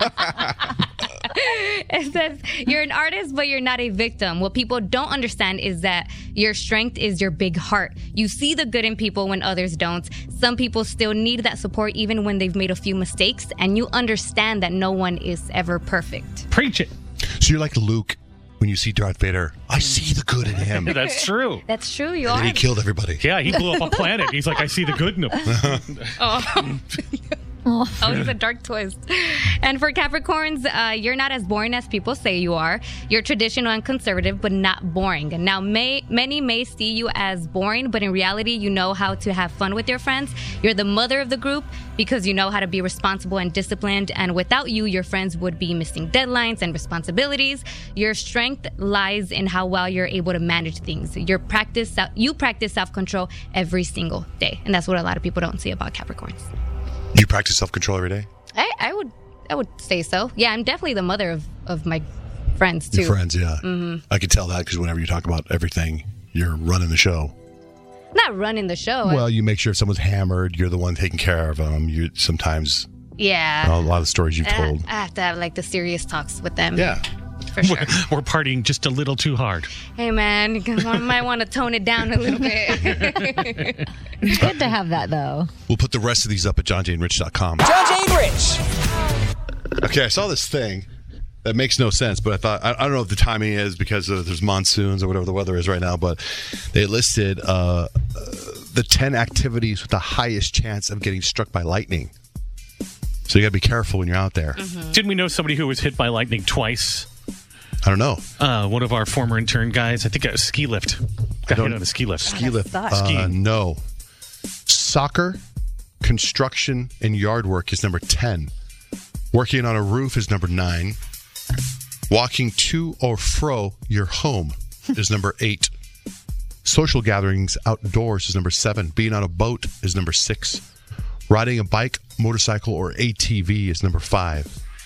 It says you're an artist, but you're not a victim. What people don't understand is that your strength is your big heart. You see the good in people when others don't. Some people still need that support even when they've made a few mistakes, and you understand that no one is ever perfect. Preach it. So you're like Luke when you see Darth Vader. I see the good in him. That's true. That's true. You And are. he killed everybody. Yeah, he blew up a planet. He's like, I see the good in him. Oh. Oh, it's a dark twist. And for Capricorns, uh, you're not as boring as people say you are. You're traditional and conservative, but not boring. Now, may, many may see you as boring, but in reality, you know how to have fun with your friends. You're the mother of the group because you know how to be responsible and disciplined. And without you, your friends would be missing deadlines and responsibilities. Your strength lies in how well you're able to manage things. Your practice, you practice self-control every single day. And that's what a lot of people don't see about Capricorns. You practice self-control every day? I, I would I would say so. Yeah, I'm definitely the mother of, of my friends, too. Your friends, yeah. hmm I could tell that because whenever you talk about everything, you're running the show. Not running the show. Well, you make sure if someone's hammered, you're the one taking care of them. You sometimes, yeah. a lot of stories you've And I- told. I have to have, like, the serious talks with them. Yeah. For sure. We're, we're partying just a little too hard. Hey, man, you might want to tone it down a little bit. It's good to have that, though. We'll put the rest of these up at john jay and rich dot com. John Jay and Rich. Okay, I saw this thing that makes no sense, but I thought, I, I don't know if the timing is because of, there's monsoons or whatever the weather is right now, but they listed uh, uh, the ten activities with the highest chance of getting struck by lightning. So you got to be careful when you're out there. Mm-hmm. Didn't we know somebody who was hit by lightning twice? I don't know. Uh, one of our former intern guys, I think a ski lift. Got hit on a ski lift. Ski lift. Uh, Uh, no. Soccer, construction, and yard work is number ten. Working on a roof is number nine. Walking to or fro your home is number eight. Social gatherings outdoors is number seven. Being on a boat is number six. Riding a bike, motorcycle, or A T V is number five.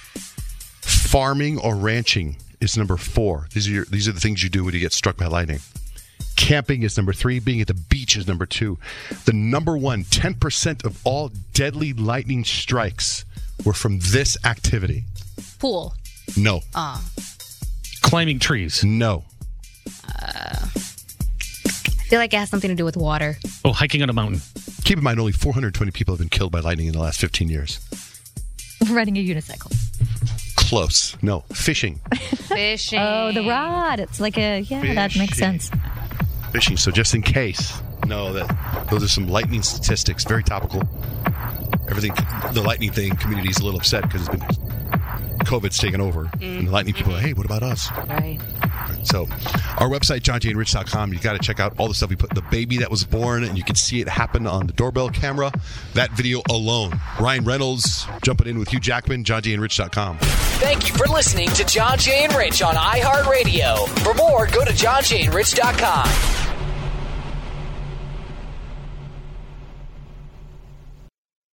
Farming or ranching is number four. These are your, these are the things you do when you get struck by lightning. Camping is number three. Being at the beach is number two. The number one, ten percent of all deadly lightning strikes were from this activity. Pool. No. Uh, Climbing trees. No. uh, I feel like it has something to do with water. Oh, hiking on a mountain. Keep in mind, only four hundred twenty people have been killed by lightning in the last fifteen years. Riding a unicycle. Close. No. Fishing. Fishing. Oh, the rod. It's like a, yeah, that makes sense. Fishing. So just in case, know that those are some lightning statistics. Very topical. Everything, the lightning thing community is a little upset because it's been COVID's taken over. Mm. And the lightning people are like, hey, what about us? Right. So our website, john jay and rich dot com, you got to check out all the stuff we put. The baby that was born, and you can see it happen on the doorbell camera. That video alone. Ryan Reynolds jumping in with Hugh Jackman, john jay and rich dot com. Thank you for listening to John Jay and Rich on iHeartRadio. For more, go to john jay and rich dot com.